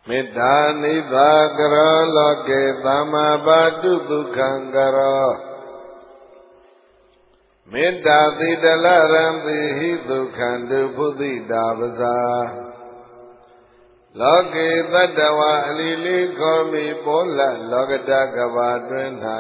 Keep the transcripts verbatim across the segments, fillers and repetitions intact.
မေတ္တာနိသာကရောလောကေသမ္မာပါတုဒုက္ခံကရောမေတ္တာတိတလရံတိဟိဒုက္ခံတုဘုဒ္ဓိတာပဇာလောကေတတ္တဝါအလီလေးခေါ်မိပေါ်လလောကတကဘာတွင်၌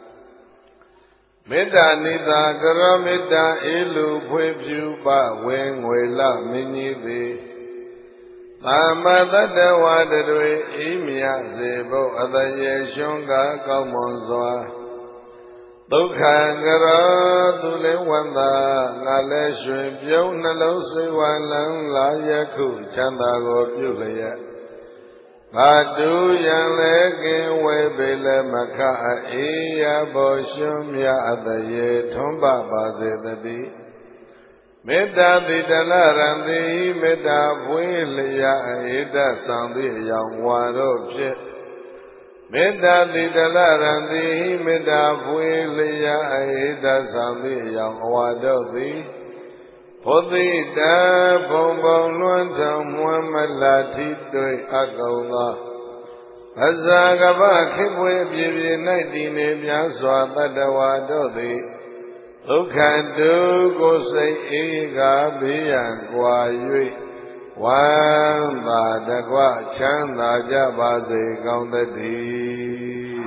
မေတ္တာနိသာကရောမေတ္တာအေလူဖွေဖြူပဝဲငွေလမင်းကြီးသည်သမ္မာတတ္တဝါတွေအိမြစေဖို့အတရေရှုံးကကောင်းမွန်စွာဒုက္ခကရောသူလည်းဝန္တာငါလည်းရွှင်ပြုံးနှလုံးဆွေဝါလံလာယခုချမ်းသာကိုပြုလျက်ငါတူရန်လည်းကင်းဝဲပေလည်းမခအေးရဘောရှုံးမြအတရေထွန်းပပါစေတည်းမေတ္တာတိတလရံတိမေတ္တာဖွေးလျက်အေတဆောင်သည့်အယောင်ဝါတို့ဖြင့်မေတ္တာတိတလရံတိမေတ္တာဖွေးလျက်အေတဆောင်သည့်အယောင်ဝါတို့သည်ဘုဒ္ဓိတဘုံဘုံလွန်းထုံမွမ်းမလာထိတွေ့အကုန်သောအဇာကပခိပွေပြည့်ပြည့်၌တည်နေမြတ်စွာတတ္တဝါတို့သည်ဒုက္ခတုကိုစိတ်အေးကဘေးရန်ကွာ၍ဝမ်းသာတကွချမ်းသာကြပါစေကောင်းသတည်း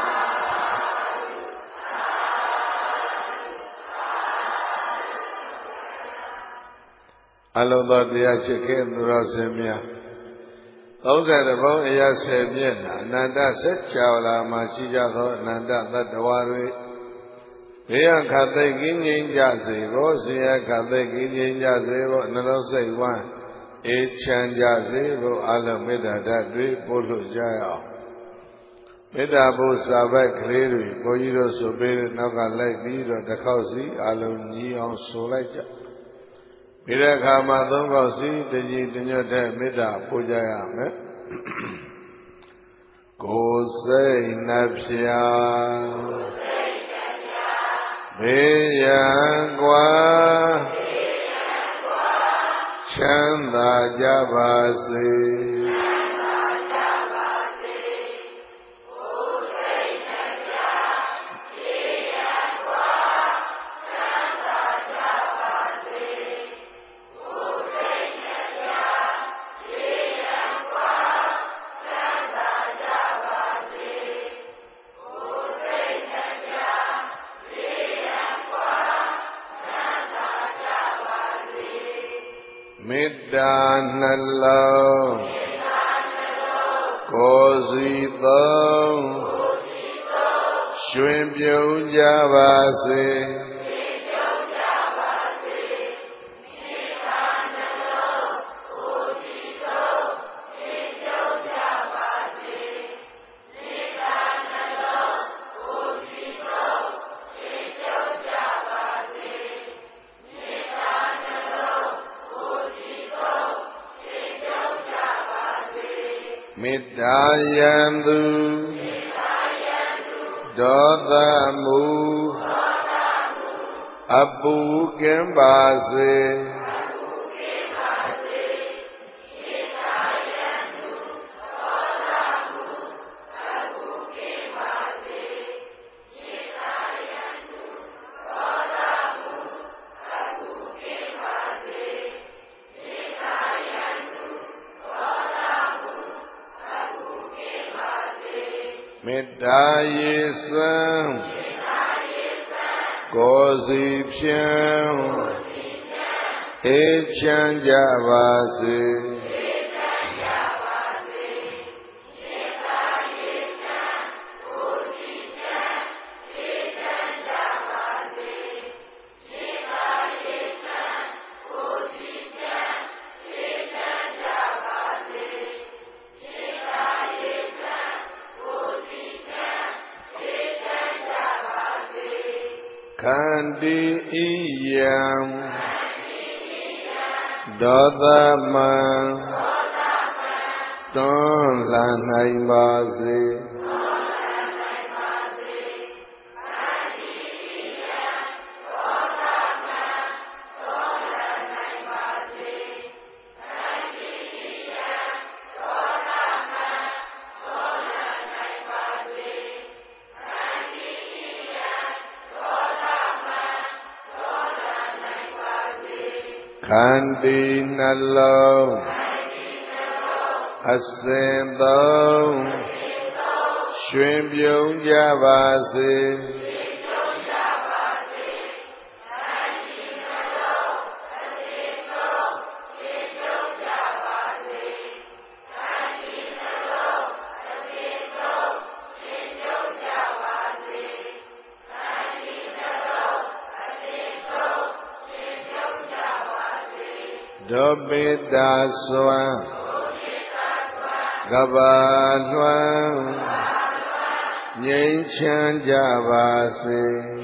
အလုံးသောတရားချစ်ခင်သူတော်စင်များသုံးဆယ်ဘုံအရာဆယ်ပြည့်နာအနန္တစัจ java လာမှာရှိကြသောအနန္တသတ္တဝါတွေဘေးရန်ခတ်သိကင်းငြိမ်းကြစေကိုဆင်းရဲခတ်သိကင်းငြိမ်းကြစေကိုနှလုံးစိတ်ဝမ်းအေးချမ်းကြစေကိုအလုံးမေတ္တာဓာတ်တွေပို့လို့ကြရအောင်မေတ္တာဘုစာဘက်ကလေးတွေဘုန်းကြီးတို့ဆိုပေးတဲ့နောက်ကလိုက်ပြီးတော့တစ်ခေါက်စီအလုံးညီအောင်ဆိုလိုက်ကြပြီးတဲ့အခါမှာသုံးခေါက်စီတကြီးတညွတ်တဲ့မေတ္တာပို့ကြရမယ်ကိုယ်စိတ်နှဖျားဘေးရန်ကွာချမ်းသာကြပါစေမေတ္တာနှလုံးကိုယ်စီသုံးရွှင်ပြုံးကြပါစေမေတ္တာယံသူဒေါသမူအပူကင်းပါစေမေတ္တာရေစံကိုယ်စီဖြင့်အေးချမ်းကြပါစေခန္တီဣယံဒေါသမံတွန်းလှန်နိုင်ပါစေခန္တီနှလုံးအစဉ်သုံးရွှင်ပြုံးကြပါစေဒုပိတာစွမ်းကဘာလွှမ်းငြိမ်းချမ်းကြပါစေ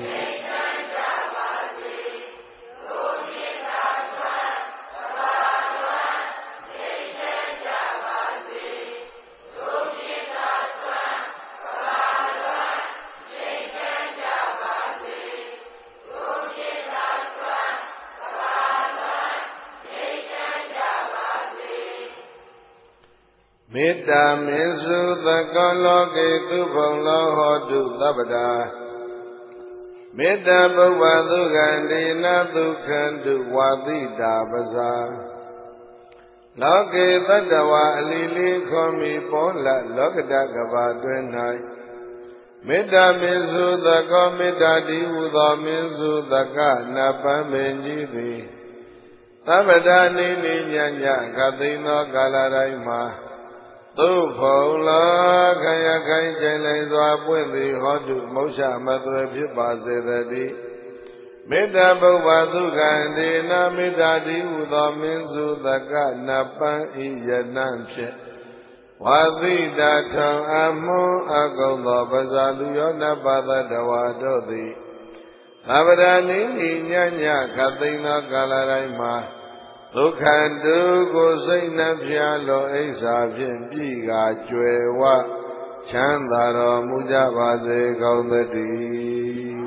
မေတ္တာမေစုသကောလောကေသူဘုံလောဟောတုသဗ္ဗတာမေတ္တာပုဗ္ဗသုခန္တိနဒုက္ခန္တုဝါတိတာပဇာလောကေတတ္တဝါအလီလီခောမိပေါလလောကတကဘာတွင်၌မေတ္တာမေစုသကောမေတ္တာတိဟုသောမေစုသကနပံမေကြီးသည်သဗ္ဗတာနိနိညညခသိန်သောကာလတိုင်းမှာသုဖုံလောခယခိုင်ကျင်လည်စွာပွင့်သည်ဟောတုမောရှမသွေဖြစ်ပါစေတည်းမေတ္တာပုဗ္ဗသုခန္တေနမေတ္တာတိဟုသောမင်းစုသကနပံဤယနံဖြင့်ဝါသီတာထောင်အမွန်အကုံသောပဇာလူယောနပသတဝါတို့သည်သဗ္ဗရာနိနိညညခသိန်သောကာလတိုင်းမှာဒုက္ခတုကိုစိတ်နှဖျားလောအိစ္ဆာဖြင့်ပြည်ကားကျွယ်ဝချမ်းသာတော်မူကြပါစေကောင်းသတည်း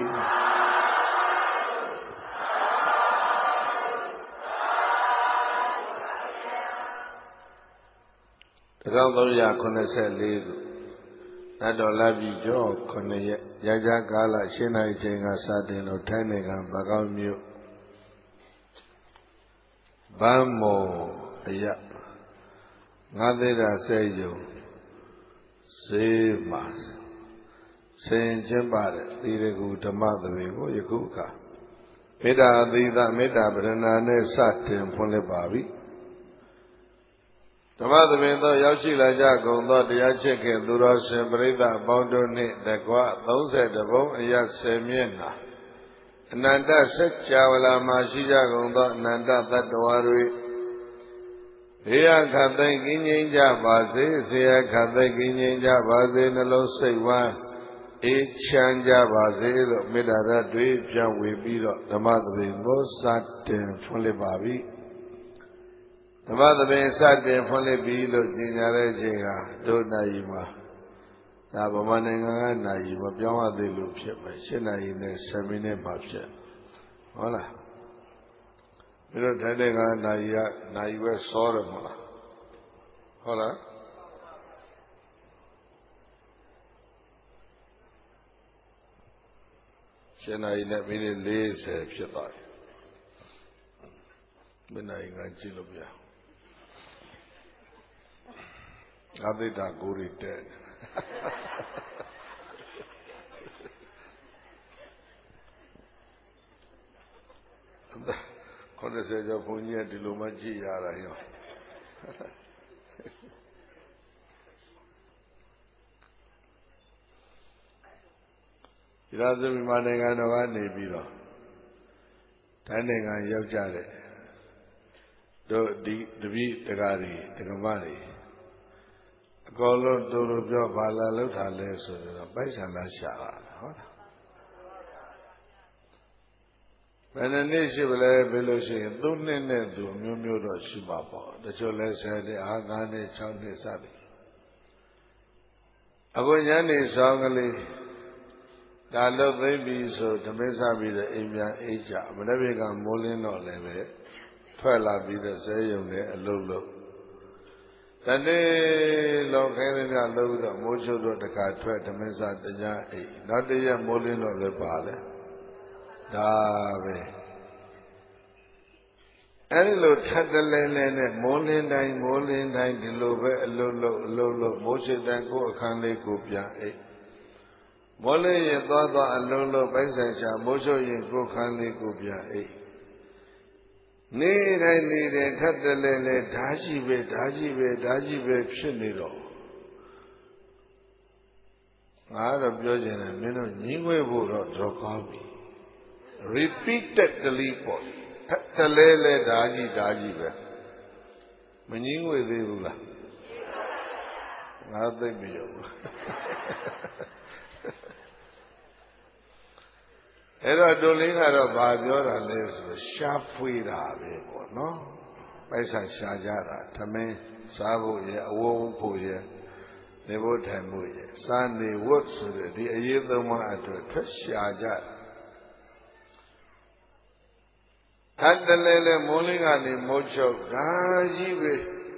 တစ်ထောင်သုံးရာခုနှစ်ဆယ်လေးခုနတ်တော်လာပြီကျော်ခုနှစ်ရက်ရကြကာလရှင်းနိုင်ချိန်ကစတင်လို့ထိုင်းနိုင်ငံဗကောင်းမြို့ဗမ်းမောအယငါသေးတာဆဲယုံဈေးမှာဆင်ကျင်းပါတဲ့သီရကူဓမ္မသဘင်ကိုယခုအခါမေတ္တာအသီသမေတ္တာပရဏာနဲ့စတင်ဖွင့်လှစ်ပါပြီဓမ္မသဘင်သောရောက်ရှိလာကြကုန်သောတရားချစ်ခင်သူတော်ရှင်ပရိသတ်အပေါင်းတို့နှင့်တကွသုံးဆယ်တဘုံအယဆယ်မျက်နှာအနန္တစัจ java လာမှာရှိကြကုန်သောအနန္တသတ္တဝါတွေဘေးရခတ်သိမ်းကင်းငြိမ်းကြပါစေဆေရခတ်သိမ်းကင်းငြိမ်းကြပါစေနှလုံးစိတ်ဝမ်းအေးချမ်းကြပါစေလို့မေတ္တာရတွေပြန်ဝေပြီးတော့ဓမ္မသဘင်ကိုစတင်ဖွင့်လှစ်ပါပြီဓမ္မသဘင်စတင်ဖွင့်လှစ်ပြီးလို့ညင်ညာတဲ့ချိန်ကတို့နိုင်မှာဒါဗမာနိုင်ငံကနိုင်မပြောင်းရသေးလို့ဖြစ်ပဲ၈နာရီနဲ့ဆယ်မိနစ်မှဖြစ်ဟုတ်လားပြီးတော့ထိုင်တဲ့ကနိုင်ရနိုင်ပဲစောတယ်မလားဟုတ်လား၈နာရီနဲ့မိနစ်လေးဆယ်ဖြစ်သွားတယ်မနိုင်ကကြည့်လို့ပြအသိတာကိုရီတဲ့ခေါင်းဆက်ကြောဘုန်းကြီးကဒီလိုမှကြည့်ရတာရောဒီလိုဆိုမြန်မာနိုင်ငံတော်ကနေပြီးတော့တိုင်းနိုင်ငံရောက်ကြတဲ့တို့ဒီတပည့်တကားတွေတက္ကမတွေအကောလုံးတို့လိုပြောဘာလာလောက်တာလဲဆိုတော့ပိုက်ဆံလာရှာတာဟုတ်လားဘယ်နှစ်ရှိပလဲဘယ်လိုရှိရင်သုံးနှစ်နဲ့သူအမျိုးမျိုးတော့ရှိပါပေါ့တချို့လဲဆယ်နှစ်အားငါးနှစ်၆နှစ်စသည်အခုညနေဆောင်ကလေးဒါလုတ်သိမ့်ပြီဆိုဓမင်းစားပြီးတဲ့အိမ်ပြန်အိတ်ကြမနေ့ကမိုးလင်းတော့လည်းပဲထွက်လာပြီးတဲ့ဇဲယုံနဲ့အလုပ်လုပ်တနေ့လုံးခဲသမျှလုပ်ပြီးတော့မိုးချုပ်တော့တခါထွက်ဓမင်းစားတရားအိတ်နောက်တရက်မိုးလင်းတော့လည်းပါလေဒါပဲအဲဒီလိုထပ်တလဲလဲနဲ့မိုးလင်းတိုင်းမိုးလင်းတိုင်းဒီလိုပဲအလုံးလုံးအလုံးလုံးမိုးရှိတိုင်းကိုယ်အခန်းလေးကိုပြန်အိပ်မိုးလင်းရင်သွားသွားအလုံးလုံးပိုက်ဆိုင်ရှာမိုးချုပ်ရင်ကိုယ်ခန်းလေးကိုပြန်အိပ်နေတိုင်းနေတိုင်းထပ်တလဲလဲဓာရှိပဲဓာရှိပဲဓာရှိပဲဖြစ်နေတော့ငါတော့ပြောချင်တယ်မင်းတို့ညီးငွေဖို့တော့တော့ကောင်းပြီ repeatedly ပေါ့ထပ်တလဲလဲဓာကြီးဓာကြီးပဲမညီးငွေသေးဘူးလားငါသိမရောဘူးအဲ့တော့တို့လေးကတော့ဗာပြောတာလဲဆိုရှားဖွေးတာပဲပေါ့နော်ပိုက်ဆံရှားကြတာသမင်းစားဖို့ရအဝုန်းဖို့ရနေဖို့ထိုင်ဖို့ရစားနေဝတ်ဆိုတဲ့ဒီအရေးသုံးပါးအတွက်ထွက်ရှားကြထပ်တလဲလဲမိုးလေးကနေမိုးချုပ်ဒါကြီးပဲ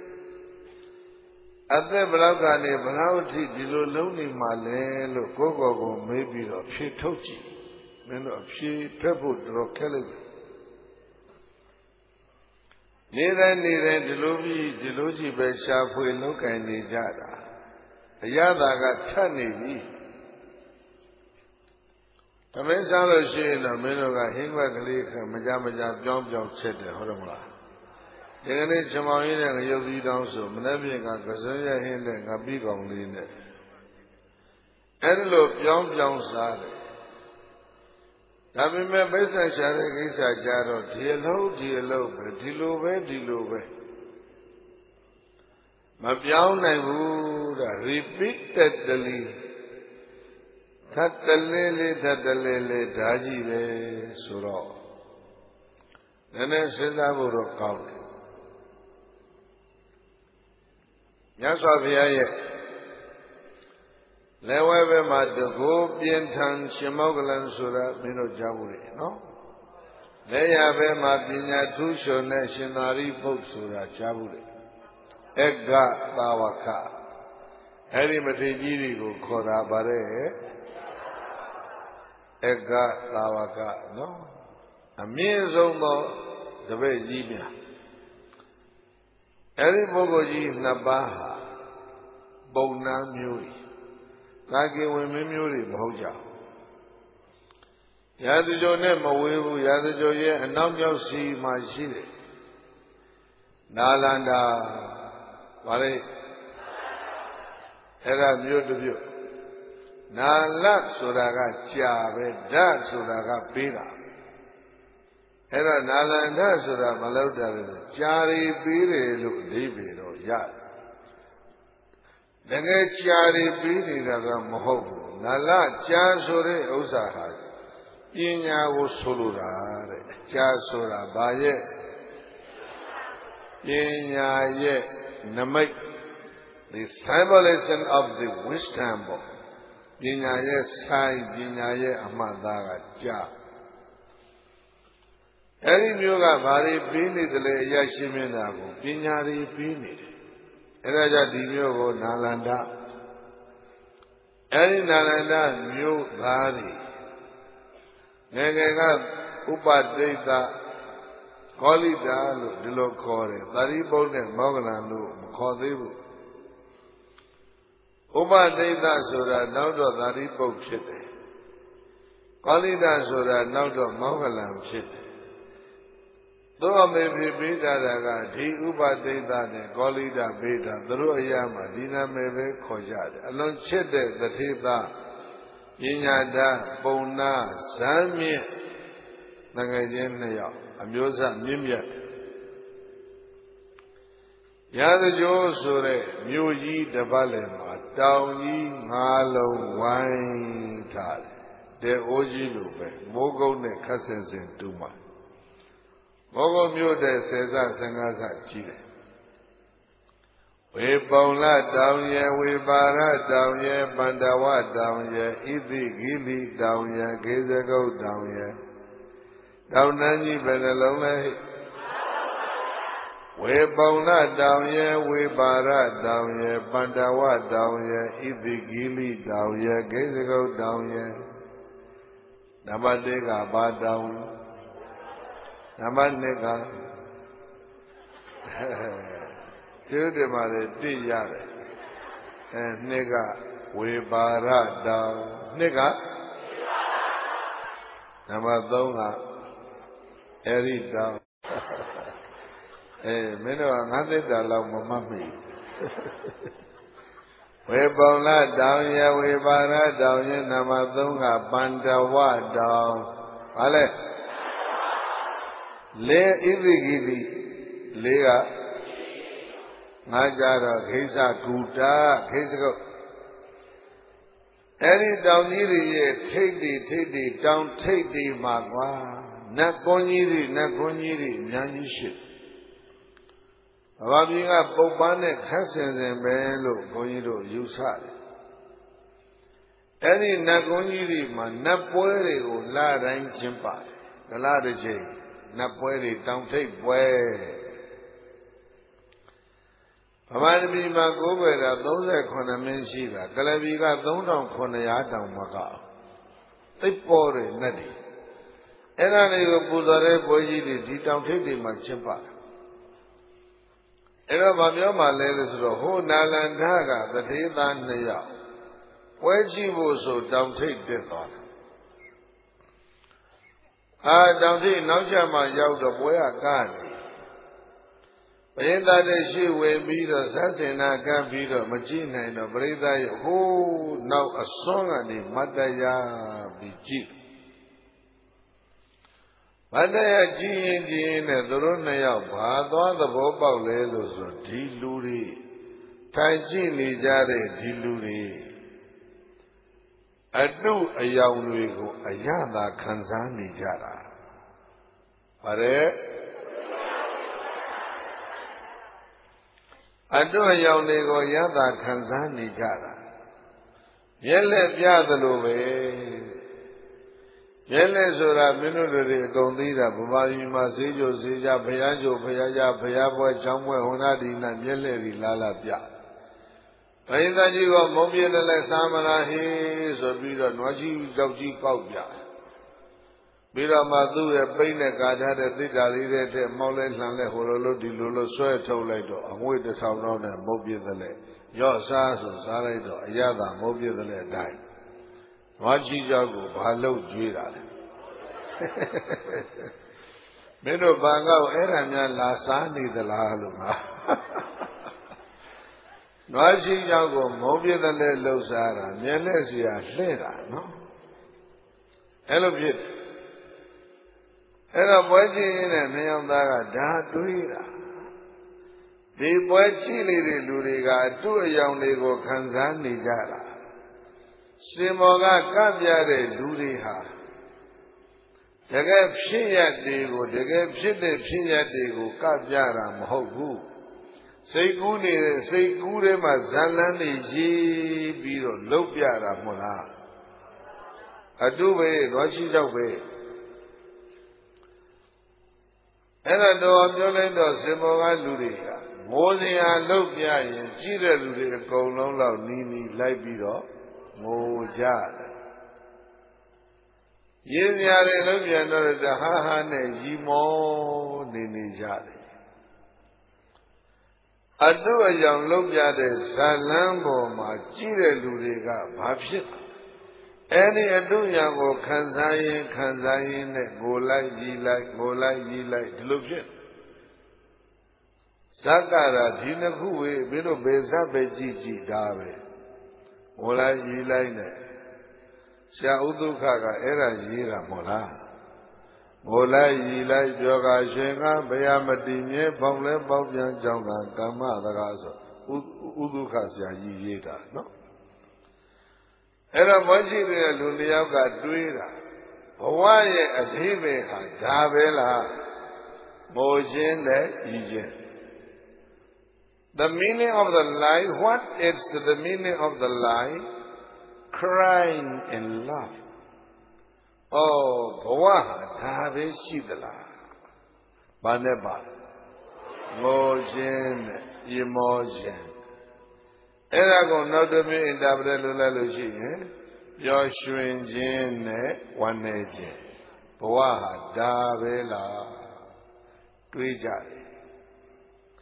အသက်ဘလောက်ကနေဘလောက်ထိဒီလိုလုံးနေမှလဲလို့ကိုယ့်ကိုယ်ကိုမေးပြီးတော့ဖြေထုတ်ကြည့်မင်းတို့အဖြေဖက်ဖို့တော်ခက်လိမ့်မယ်နေတိုင်းနေတိုင်းဒီလိုပြီးဒီလိုကြည့်ပဲရှားဖွေလောက်ကင်နေကြတာအရသာကထပ်နေပြီသမင်းစားလို့ရှိရင်တော့မင်းတို့ကဟင်းခွက်ကလေးကမကြမကြပြောင်းပြောင်းချက်တယ်ဟုတ်တယ်မလားဒီကနေ့ချမောင်ရင်းနဲ့ငရုတ်သီးတောင်းဆိုမနေ့ပြင်ကကစွန်းရဟင်းနဲ့ငပိကောင်လေးနဲ့အဲဒီလိုပြောင်းပြောင်းစားတယ်ဒါပေမဲ့ပိဿာရှာတဲ့ကိစ္စကြတော့ဒီအလုံးဒီအလုံးပဲဒီလိုပဲဒီလိုပဲမပြောင်းနိုင်ဘူးဒါ repeatedly ထပ်တလဲလဲထပ်တလဲလဲဓာကြီးပဲဆိုတော့နည်းနည်းစဉ်းစားဖို့တော့ကောင်းတယ်မြတ်စွာဘုရားရဲ့လက်ဝဲဘက်မှာတကူပြင်းထန်ရှင်မောကလန်ဆိုတာမင်းတို့ကြားဘူးလေနော်လက်ရဘက်မှာပညာထူးချွန်တဲ့ရှင်သာရိပုတ္တဆိုတာကြားဘူးလေအက္ခသာဝကအဲ့ဒီမထေရကြီးတွေကိုခေါ်တာပါတဲ့အက္ခသာဝကနော်အမြင့်ဆုံးသောတပည့်ကြီးများအဲ့ဒီပုဂ္ဂိုလ်ကြီးနှစ်ပါးဟာပုံနာမျိုးကြီးသာကေဝင်မင်းမျိုးတွေမဟုတ်ကြဘူးရာဇဂိုနဲ့မဝေးဘူးရာဇဂိုရဲ့အနောက်မြောက်စီမှာရှိတယ်နာလန္ဒာဗါလေအဲ့ဒါမျိုးတစ်မျိုးနာလဆိုတာကကြာပဲဓာတ်ဆိုတာကပေးတာအဲ့တော့နာလန္ဒဆိုတာမလောက်တာလေကြာရီပေးတယ်လို့အဓိပ္ပာယ်တော့ရတယ်တကယ်ကြာရီပေးနေတာကမဟုတ်ဘူးနာလကြာဆိုတဲ့ဥစ္စာဟာပညာကိုဆိုလိုတာတဲ့ကြာဆိုတာဘာရဲ့ပညာရဲ့နမိတ် the symbolism of the wisdom ပေါ့ပညာရဲ့ဆိုင်ပညာရဲ့အမှတ်သားကကြာအဲ့ဒီမျိုးကဘာတွေပြီးနေတယ်လဲအရရှိမျက်နှာကိုပညာတွေပြီးနေတယ်အဲ့ဒါကြောင့်ဒီမျိုးကိုနာလန္ဒအဲ့ဒီနာလန္ဒမျိုးသားတွေငယ်ငယ်ကဥပတိတ်တာကောလိတာလို့ဒီလိုခေါ်တယ်သာရိပုတ္တနဲ့မောဂလန်လို့မခေါ်သေးဘူးဥပတိတ်တာဆိုတာနောက်တော့သာရိပုတ္တဖြစ်တယ်ကောလိတာဆိုတာနောက်တော့မောဂလန်ဖြစ်တယ်သောအမေဖြစ်ပေးတာကဒီဥပတိတ်တာနဲ့ကောလိတာပေးတာသူတို့အရာမှာဒီနာမည်ပဲခေါ်ကြတယ်အလွန်ချစ်တဲ့တထေသာပညာတတ်ပုံနာဇမ်းမြင့်ငငယ်ချင်းနှစ်ယောက်အမျိုးသားမြင့်မြတ်ရာဇဂိုဆိုတဲ့မြို့ကြီးတစ်ပတ်လည်မှာတောင်ကြီးငါးလုံးဝိုင်းထားတယ်တဲ့အိုးကြီးလိုပဲမိုးကုတ်နဲ့ခက်ဆင်ဆင်တူးမှာမိုးကုတ်မြို့တဲ့ဆယ်ဆဆယ်ငါးဆကြီးတယ်ဝေပုံလတောင်ရဝေပါရတောင်ရပန္တဝတောင်ရဣတိဂိလိတောင်ရခေဇဂုတ်တောင်ရတောင်တန်းကြီးဘယ်နှလုံးလဲဝေပုံလတောင်ရဝေပါရတောင်ရပန္တဝတောင်ရဣတိဂိလိတောင်ရခေဇဂုတ်တောင်ရနံပါတ်၄ကဘာတောင်နံပါတ်၂ကကျိုးတယ်မှာလေတွေ့ရတယ်အဲနှစ်ကဝေပါရတောင်နှစ်ကနံပါတ်သုံးကအဲ့ဒီတောင်အဲမင်းတို့ကငါးသက်တာလောက်မမှတ်မိဝေပုံလတောင်ရဝေပါရတောင်ရနံပါတ်သုံးကပန္တဝတောင်ဘာလဲလေဣသိကိတိလေးကငါကြတော့ခိစ္စကူတာခိစ္စကုတ်အဲ့ဒီတောင်ကြီးတွေရဲ့ထိတ်တိထိတ်တိတောင်ထိတ်တိမှာကွာနတ်ကွန်ကြီးတွေနတ်ကွန်ကြီးတွေအများကြီးရှိဘာပြည်ကပုပ်ပန်းနဲ့ခက်ဆင်ဆင်ပဲလို့ဘုန်းကြီးတို့ယူဆတယ်အဲ့ဒီနတ်ကွန်ကြီးတွေမှာနတ်ပွဲတွေကိုလတိုင်းကျင်းပါတယ်ဒလတစ်ချိန်နတ်ပွဲတွေတောင်ထိတ်ပွဲဗမာပြည်မှာကိုးကွယ်တာသုံးဆယ်ခုနှစ်မင်းရှိတာကလပြည်ကသုံးထောင်ခုနှစ်ရာတောင်မကသိပ်ပေါ်တယ်နတ်တွေအဲ့ဒါတွေကိုပူဇော်တဲ့ပွဲကြီးတွေဒီတောင်ထိပ်တွေမှာကျင်းပါတယ်အဲ့တော့ဗာပြောမှလဲလို့ဆိုတော့ဟိုနာလန္ဒကတထေးသားနှစ်ယောက်ပွဲကြည့်ဖို့ဆိုတောင်ထိပ်တက်သွားတယ်အာတောင်ထိပ်နောက်ကျမှရောက်တော့ပွဲကကားနေပရိသတ်တွေရှိဝင်ပြီးတော့ဇတ်စင်နာကပ်ပြီးတော့မကြည့်နိုင်တော့ပရိသတ်ရဲ့ဟိုးနောက်အစွန်းကနေမတ်တရားပြီးကြည့်မတ်တရားကြည့်ရင်ကြည့်ရင်နဲ့သူတို့နှစ်ယောက်ဘာသွားသဘောပေါက်လဲလို့ဆိုဒီလူတွေထိုင်ကြည့်နေကြတဲ့ဒီလူတွေအတုအယောင်တွေကိုအယတာခံစားနေကြတာပါတယ်အတုအယောင်တွေကိုယတာခံစားနေကြတာမျက်လက်ပြသလိုပဲမျက်လက်ဆိုတာမင်းတို့တွေအကုန်သိတာဗမာပြည်မှာဈေးကြိုဈေးကြဘုရားကြိုဘုရားကြဘုရားပွဲချောင်းပွဲဟွန်နာဒီနာမျက်လက်ဒီလာလာပြဘိသကြီးကမုံပြင်းလည်းစားမလားဟေးဆိုပြီးတော့နွားကြီးကြောက်ကြီးပေါက်ပြပြီးတော့မှသူ့ရဲ့ပိန်းနဲ့ကာထားတဲ့သစ်တာလေးတဲ့တဲ့မောက်လဲလှန်လဲဟိုလိုလိုဒီလိုလိုဆွဲထုတ်လိုက်တော့အငွေ့တစ်ထောင်တော့နဲ့မုတ်ပြည့်တယ်လေရော့စားဆိုစားလိုက်တော့အရသာမုတ်ပြည့်တယ်လေအတိုင်းနွားကြီးကြောက်ကိုဘာလို့ကြွေးတာလဲမင်းတို့ဘာကောက်အဲ့ဒါများလာစားနေသလားလို့ငါနွားကြီးကြောက်ကိုမုတ်ပြည့်တယ်လေလှုပ်စားတာမျက်လက်စီကလှဲ့တာနော်အဲ့လိုဖြစ်အဲ့တော့ပွဲကြည့်ရင်လည်းမြောင်သားကဒါတွေးတာဒီပွဲကြည့်နေတဲ့လူတွေကအတုအယောင်တွေကိုခံစားနေကြတာရှင်မောကကပ်ပြတဲ့လူတွေဟာတကယ်ဖြစ်ရတွေကိုတကယ်ဖြစ်တဲ့ဖြစ်ရတွေကိုကပ်ပြတာမဟုတ်ဘူးစိတ်ကူးနေတဲ့စိတ်ကူးထဲမှာဇန်လန်းတွေရေးပြီးတော့လှုပ်ပြတာမဟုတ်လားအတုပဲတော့ရှိတော့ပဲအဲ့ဒါတော့ပြောလိုက်တော့စင်မောကလူတွေကမိုးစရာလှုပ်ပြရင်ကြည့်တဲ့လူတွေအကုန်လုံးတော့နီးနီးလိုက်ပြီးတော့ငိုကြတယ်ရင်းစရာတွေလှုပ်ပြန်တော့တဟားဟားနဲ့ရီမောနေနေကြတယ်အတုအယောင်လှုပ်ပြတဲ့ဇာလန်းပေါ်မှာကြည့်တဲ့လူတွေကဘာဖြစ်အဲ့ဒီအတုညာကိုခံစားရင်ခံစားရင်နဲ့ကိုလိုက်ရီလိုက်ကိုလိုက်ရီလိုက်ဒီလိုဖြစ်ဇက်ကရာဒီနှစ်ခုဝေးမင်းတို့ဘယ်ဇက်ပဲကြည့်ကြည့်ဒါပဲကိုလိုက်ရီလိုက်နဲ့ဆရာဥဒုခကအဲ့ဒါရေးတာမဟုတ်လားကိုလိုက်ရီလိုက်ပြောကရှင်ကဘယမတိမြဲပေါင်းလဲပေါင်းပြန်ကြောင်းကကမ္မတကားဆိုဥဒုခဆရာကြီးရေးတာနော်အဲ့တော့မရှိတဲ့လူတစ်ယောက်ကတွေးတာဘဝရဲ့အဓိပ္ပာယ်ဟာဒါပဲလားမိုးခြင်းနဲ့ဤခြင်း The meaning of the lie what is the meaning of the lie crying in love oh ဘဝဟာဒါပဲရှိသလားဘာနဲ့ပါမိုးခြင်းနဲ့ဤမောခြင်းအဲ့ဒါကိုနောက်တစ်မျိုး interpret လုပ်လိုက်လို့ရှိရင်ပျော်ရွှင်ခြင်းနဲ့ဝမ်းနည်းခြင်းဘဝဟာဒါပဲလားတွေးကြတယ်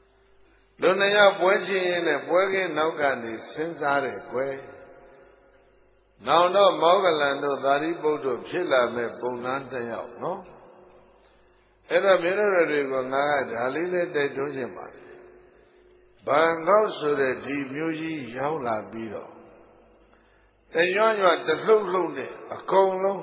လူနှစ်ယောက်ပွဲချင်းရင်နဲ့ပွဲကင်းနောက်ကနေစဉ်းစားတယ်ကွယ်နောင်တော့မောဂလန်တို့သာရိပုတ္တတို့ဖြစ်လာမဲ့ပုံနှန်းတစ်ယောက်နော်အဲ့တော့မင်းတို့တွေကငါကဒါလေးလေးတိုက်တွန်းခြင်းပါဘန်ကောက်ဆိုတဲ့ဒီမျိုးကြီးရောက်လာပြီးတော့တရွရွတလှုပ်လှုပ်နဲ့အကုန်လုံး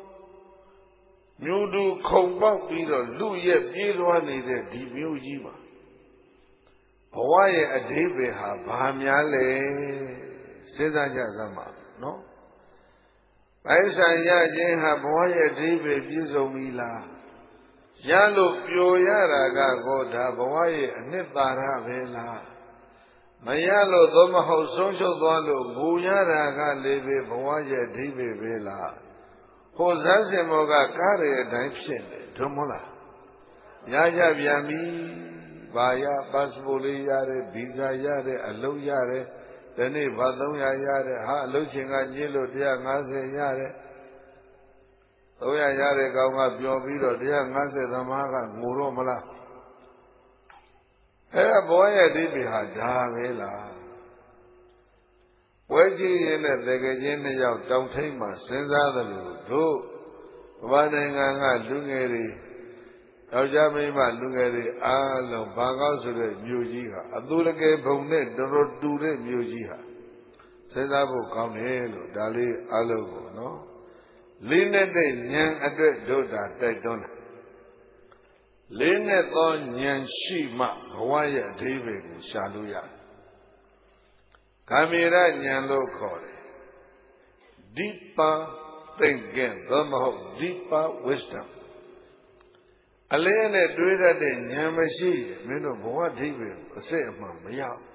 မြို့သူခုံပေါက်ပြီးတော့လူရက်ပြေးလွှားနေတဲ့ဒီမျိုးကြီးမှာဘဝရဲ့အဓိပ္ပာယ်ဟာဘာများလဲစဉ်းစားကြစမ်းပါနော်ပိုင်ဆိုင်ရခြင်းဟာဘဝရဲ့အဓိပ္ပာယ်ပြည့်စုံပြီလားရလို့ပျော်ရတာကကိုဒါဘဝရဲ့အနှစ်သာရပဲလားမရလို့သောမဟုတ်ဆုံးရှုံးသွားလို့ငိုရတာကလည်းပဲဘဝရဲ့အဓိပ္ပာယ်ပဲလားဟိုဇတ်စင်မောကကားရဲ့အတိုင်းဖြစ်နေဒုမလားရရပြန်ပြီဘာရပတ်စပို့လေးရတယ်ဗီဇာရတယ်အလုပ်ရတယ်ဒီနေ့ဘာသုံးရာရတယ်ဟာအလုပ်ချင်းကညစ်လို့one fiftyရတယ်သုံးရာရတဲ့ကောင်ကပျော်ပြီးတော့one fiftyသမားကငိုတော့မလားအဲ့ဒါဘောရဲ့အဓိပ္ပာယ်ဟာဒါပဲလားပွဲကြည့်ရင်နဲ့တကယ်ချင်းနှစ်ယောက်တောင်ထိပ်မှာစဉ်းစားသလိုတို့ဗမာနိုင်ငံကလူငယ်တွေယောက်ျားမိန်းမလူငယ်တွေအားလုံးဘာကောက်ဆိုတဲ့မြို့ကြီးဟာအတူတကယ်ဘုံနဲ့တော်တော်တူတဲ့မြို့ကြီးဟာစဉ်းစားဖို့ကောင်းတယ်လို့ဒါလေးအားလုံးကိုနော်လေးနဲ့တဲ့ဉာဏ်အတွက်ဒုတာတိုက်တွန်းတယ်လေးနဲ့သောဉာဏ်ရှိမှဘဝရဲ့အဓိပ္ပာယ်ကိုရှာလို့ရတယ်။ကာမေရဉာဏ်လို့ခေါ်တယ် deeper thinking သို့မဟုတ် deeper wisdom အလင်းနဲ့တွေးတတ်တဲ့ဉာဏ်မရှိရင်မင်းတို့ဘဝအဓိပ္ပာယ်အစစ်အမှန်မရဘူး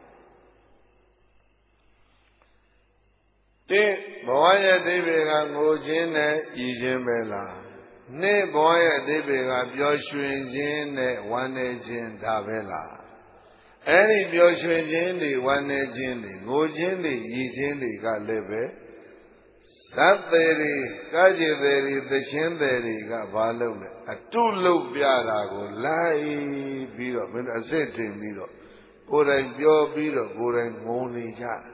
။တဲ့ဘဝရဲ့အဓိပ္ပာယ်ကငိုခြင်းနဲ့ဤခြင်းပဲလား။နေ့ဘဝရဲ့အဓိပ္ပာယ်ကပျော်ရွှင်ခြင်းနဲ့ဝမ်းနည်းခြင်းဒါပဲလားအဲ့ဒီပျော်ရွှင်ခြင်းတွေဝမ်းနည်းခြင်းတွေငိုခြင်းတွေရည်ခြင်းတွေကလည်းပဲသတ်သေးတွေကကြည်သေးတွေသချင်းသေးတွေကဘာလုပ်လဲအတုလုပ်ပြတာကိုလိုက်ပြီးတော့မင်းတို့အစစ်တင်ပြီးတော့ကိုယ်တိုင်ပြောပြီးတော့ကိုယ်တိုင်ငုံနေကြတယ်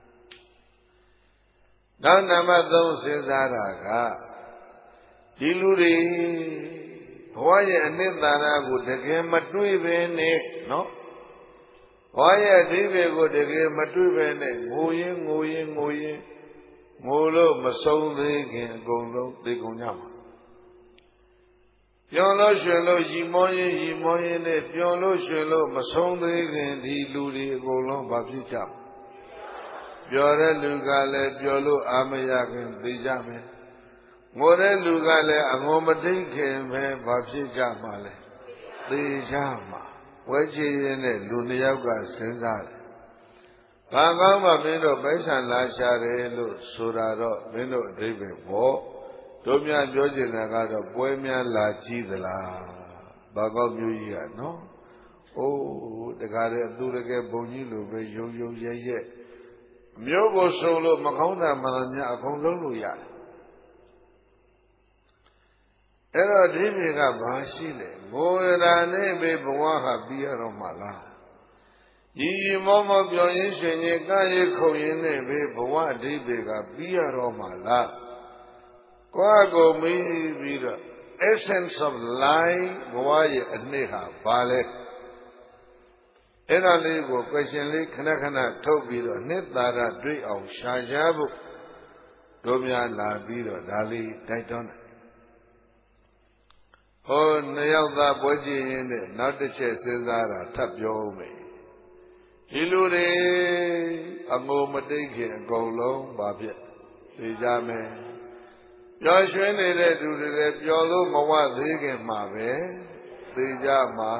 နောက်နံပါတ်သုံးစဉ်းစားတာကဒီလူတွေဘဝရဲ့အနှစ်သာရကိုတကယ်မတွေးပဲနဲ့နော်ဘဝရဲ့အဓိပ္ပာယ်ကိုတကယ်မတွေးပဲနဲ့ငိုရင်ငိုရင်ငိုရင်ငိုလို့မဆုံးသေးခင်အကုန်လုံးသိကုန်ကြမှာပျော်လို့ရွှင်လို့ရီမောရင်ရီမောရင်နဲ့ပျော်လို့ရွှင်လို့မဆုံးသေးခင်ဒီလူတွေအကုန်လုံးဘာဖြစ်ကြမှာပျော်တဲ့လူကလည်းပျော်လို့အာမရခင်သိကြမယ်ငိုတဲ့လူကလည်းအငိုမတိတ်ခင်ပဲဘာဖြစ်ကြမှာလဲသိကြမှာဝဲချည်ရင်နဲ့လူနှစ်ယောက်ကစဉ်းစားတယ်ဘာကောင်းမှမင်းတို့ပိုက်ဆံလာရှာတယ်လို့ဆိုတာတော့မင်းတို့အဓိပ္ပာယ်ပေါ့တို့များပြောချင်တာကတော့ပွဲများလာကြည့်သလားဘာကောင်းမျိုးကြီးကနော်အိုးတကားတဲ့အသူတကယ်ဘုံကြီးလိုပဲယုံယုံရဲရဲမျိုးကိုစုံလို့မကောင်းတာမှန်များအကုန်လုံးလို့ရတယ်အဲ့တော့အဓိပ္ပာယ်ကဘာရှိလဲငိုရာနဲ့ပဲဘဝဟာပြီးရတော့မှလားရီရီမောမောပြောင်းရင်းရွှင်ရင်ကရဲခုံရင်းနဲ့ပဲဘဝအဓိပ္ပာယ်ကပြီးရတော့မှလားကိုယ့်ကိုမေးပြီးတော့ essence of life ဘဝရဲ့အနှစ်ဟာဘာလဲအဲ့ဒါလေးကို question လေးခဏခဏထုတ်ပြီးတော့နှစ်သာရတွေ့အောင်ရှာကြဖို့တို့များလာပြီးတော့ဒါလေးတိုက်တွန်းတယ်ဟောနှစ်ယောက်သားပွဲကြည့်ရင်းနဲ့နောက်တစ်ချက်စဉ်းစားတာထပ်ပြောမယ်ဒီလူတွေအငိုမတိတ်ခင်အကုန်လုံးဘာဖြစ်သိကြမယ်ပျော်ရွှင်နေတဲ့သူတွေလည်းပျော်လို့မဝသေးခင်မှာပဲသိကြမှာ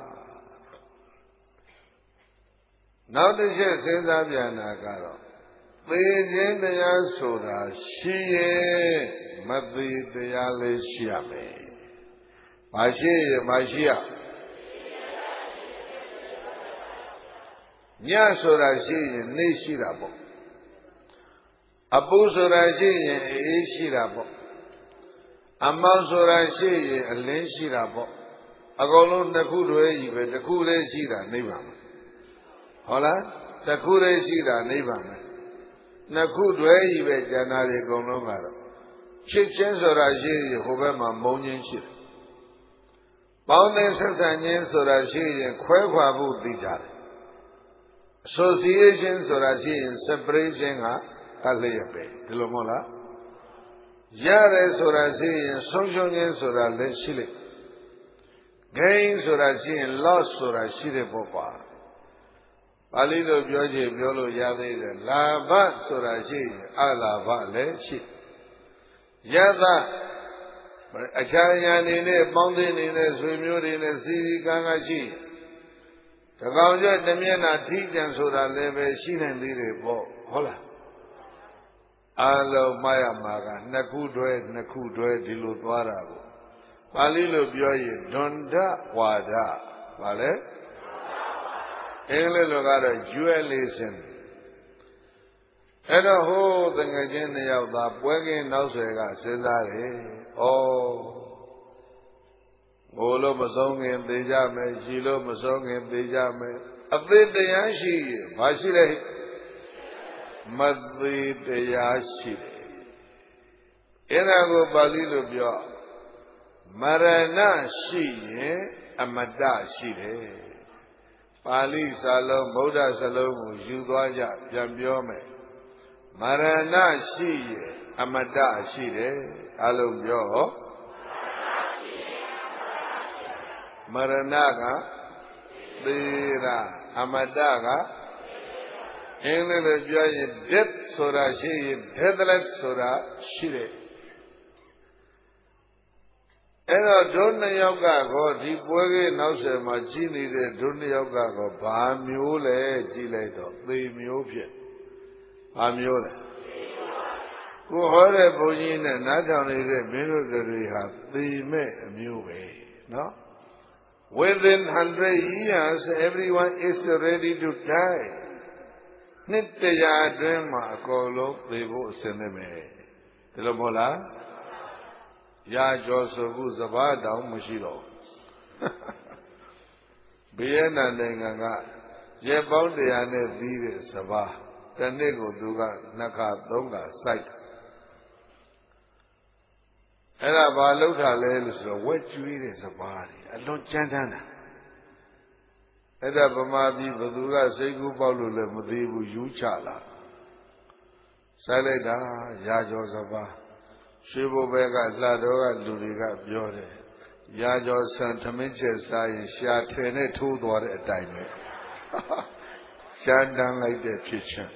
နောက်တစ်ချက်စဉ်းစားပြန်တာကတော့သေခြင်းတရားဆိုတာရှိရဲ့မသေးတရားလေးရှိရမယ်မရှိရမရှိရညဆိုတာရှိရင်နေရှိတာပေါ့အပူဆိုတာရှိရင်အေးရှိတာပေါ့အမောင်ဆိုတာရှိရင်အလင်းရှိတာပေါ့အကုန်လုံးတစ်ခုတည်းကြီးပဲတစ်ခုတည်းရှိတာနိဗ္ဗာန်ဟုတ်လားတခုတည်းရှိတာနိဗ္ဗာန်ပဲနှစ်ခုတွဲကြီးပဲဉာဏ်ဓာတ်တွေအကုန်လုံးကတော့ချစ်ချင်းဆိုတာရှိရင်ဟိုဘက်မှာမုန်းခြင်းရှိတယ်ပေါင်းတဲ့ဆက်ဆံခြင်းဆိုတာရှိရင်ခွဲခွာဖို့သိကြတယ် association ဆိုတာရှိရင် separation ကကလျက်ပဲဒီလိုမဟုတ်လားရတယ်ဆိုတာရှိရင်ဆုံးရှုံးခြင်းဆိုတာလည်းရှိလိမ့် gain ဆိုတာရှိရင် loss ဆိုတာရှိတယ်ပေါ့ကွာပါဠိလိုပြောချင်ပြောလို့ရသေးတယ်လာဘဆိုတာရှိရင်အလာဘလည်းရှိယသအခြားညာနေနဲ့ပေါင်းသင်းနေတဲ့ဆွေမျိုးတွေနဲ့စီစီကံကရှိတကောင်ကျွတ်တမျက်နှာထိကြံဆိုတာလည်းပဲရှိနိုင်သေးတယ်ပေါ့ဟုတ်လားအလုံးမရမှာကနှစ်ခုတွဲနှစ်ခုတွဲဒီလိုသွားတာကိုပါဠိလိုပြောရင်ဒွန္ဒဝါဒဗါလဲအင်္ဂလိပ်လိုကတော့ dualism အဲ့တော့ဟိုးတငယ်ချင်းနှစ်ယောက်သာပွဲကင်းနောက်ဆွဲကစဉ်းစားတယ်ဩငိုလို့မဆုံးခင်သိကြမယ်ရှိလို့မဆုံးခင်သိကြမယ်အသေးတရားရှိရင်ဘာရှိလဲမသေးတရားရှိတယ်အဲ့ဒါကိုပါဠိလိုပြောမရဏရှိရင်အမတရှိတယ်ပါဠိစာလုံးဗုဒ္ဓစာလုံးကိုယူသွားကြပြန်ပြောမယ်မရဏရှိရင်အမတရှိတယ်အလုံးပြောဟောမရဏကသေရာအမတကအင်္ဂလိပ်လိုပြောရင် death ဆိုတာရှိရင် deathless ဆိုတာရှိတယ်အဲ့တော့ဒုနှစ်ယောက်ကကောဒီပွဲကြီးနောက်ဆက်မှာကြီးနေတဲ့ဒုနှစ်ယောက်ကကောဘာမျိုးလဲကြည့်လိုက်တော့သေမျိုးဖြစ်ဘာမျိုးလဲကိုဟောတဲ့ဘုန်းကြီးနဲ့နားထောင်နေတဲ့မင်းတို့တွေဟာသေမဲ့အမျိုးပဲနော် within one hundred years everyone is ready to die နှစ်တရာအတွင်းမှာအကုန်လုံးသေဖို့အစဉ်သင့်ပဲဒီလိုမဟုတ်လားရာကျော်ဆိုခုစဘာတောင်မရှိတော့ဘီယက်နမ်နိုင်ငံကရေပေါင်းတရားနဲ့သီးတဲ့စဘာတစ်နှစ်ကိုသူကနှစ်ခါသုံးခါစိုက်အဲ့ဒါဘာလောက်တာလဲလို့ဆိုတော့ဝက်ကျွေးတဲ့စဘာတွေအလွန်ကြမ်းတမ်းတာအဲ့ဒါဗမာပြည်ဘသူကစိတ်ကူးပေါက်လို့လည်းမသေးဘူးယူချလာစိုက်လိုက်တာရာကျော်စဘာရွှေဘိုဘဲကလှတော်ကလူတွေကပြောတယ်ရာကျော်ဆန်သမင်းချက်စားရင်ရှာထယ်နဲ့ထိုးသွားတဲ့အတိုင်းပဲရှားတန်းလိုက်တဲ့ဖြစ်ချင်း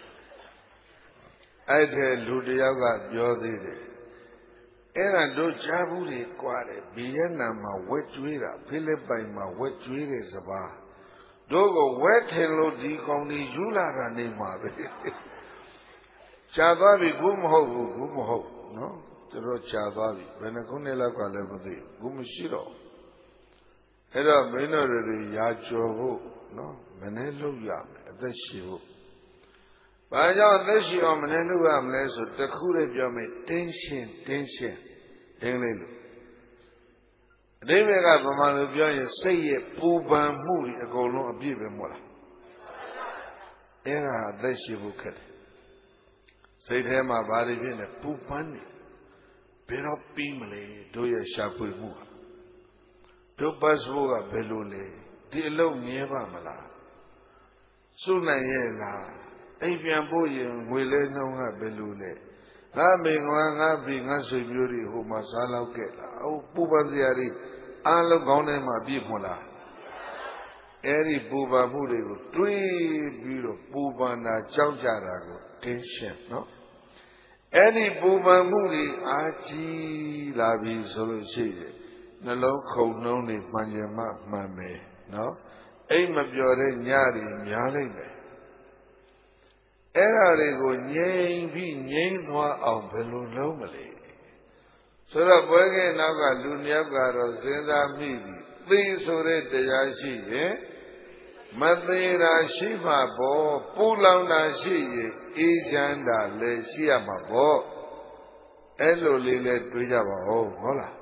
အဲ့ဒီလူတယောက်ကပြောသေးတယ်အဲ့ဒါတို့ကြားဘူးတွေကြွားတယ်ဗီယက်နမ်မှာဝက်ကျွေးတာဖိလစ်ပိုင်မှာဝက်ကျွေးတဲ့စပါးတို့ကဝက်ထင်လို့ဒီကောင်ကြီးယူလာတာနေမှာပဲရှားသွားပြီဘူးမဟုတ်ဘူးဘူးမဟုတ်နော်သူတို့ချာသွားပြီဘယ်နှခုနှစ်လောက်ကလည်းမသိဘူးမရှိတော့အဲ့တော့မင်းတို့တွေရာကျော်ဖို့နော်မနေ့လောက်ရမယ်အသက်ရှိဖို့ဘာကြောင့်အသက်ရှိအောင်မနေ့လောက်ရမလဲဆိုတခုလေးပြောမယ်တင်းရှင်တင်းရှင်အင်္ဂလိပ်လိုအဓိပ္ပာယ်ကဗမာလိုပြောရင်စိတ်ရဲ့ပူပန်မှုတွေအကုန်လုံးအပြည့်ပဲမဟုတ်လားအဲ့ဒါအသက်ရှိဖို့ခက်တယ်စိတ်ထဲမှာဘာတွေဖြစ်နေပူပန်နေဘယ်တော့ပြီးမလဲတို့ရဲ့ရှာဖွေမှုဟာတို့ passport ကဘယ်လိုလဲဒီအလုပ်ငဲပါမလားစုနိုင်ရဲ့လားအိမ်ပြန်ဖို့ရင်ငွေလဲနှုန်းကဘယ်လိုလဲငါမိငွာငါပြီငါဆွေမျိုးတွေဟိုမှာစားလောက်ခဲ့လားဟိုပူပန်စရာတွေအားလုံးကောင်းထဲမှာပြည့်မလားအဲ့ဒီပူပန်မှုတွေကိုတွေးပြီးတော့ပူပန်တာကြောက်ကြတာကို tension နော်အဲ့ဒီပူပန်မှုတွေအာကြီးလာပြီဆိုလို့ရှိရင်နှလုံးခုန်နှုံးနေမှန်ကြမှမှန်မယ်နော်အိမ်မပျော်တဲ့ညတွေများလိုက်မယ်အဲ့ဒါတွေကိုငြိမ်ပြီးငြိမ်သွားအောင်ဘယ်လိုလုပ်မလဲဆိုတော့ပွဲကင်းနောက်ကလူမြောက်ကတော့စဉ်းစားမိပြီသိဆိုတဲ့တရားရှိရင်မသေးတာရှိမှာပေါ့ပူလောင်တာရှိရင်အေးချမ်းတာလည်းရှိရမှာပေါ့အဲ့လိုလေးလည်းတွေးကြပါဦးဟုတ်လား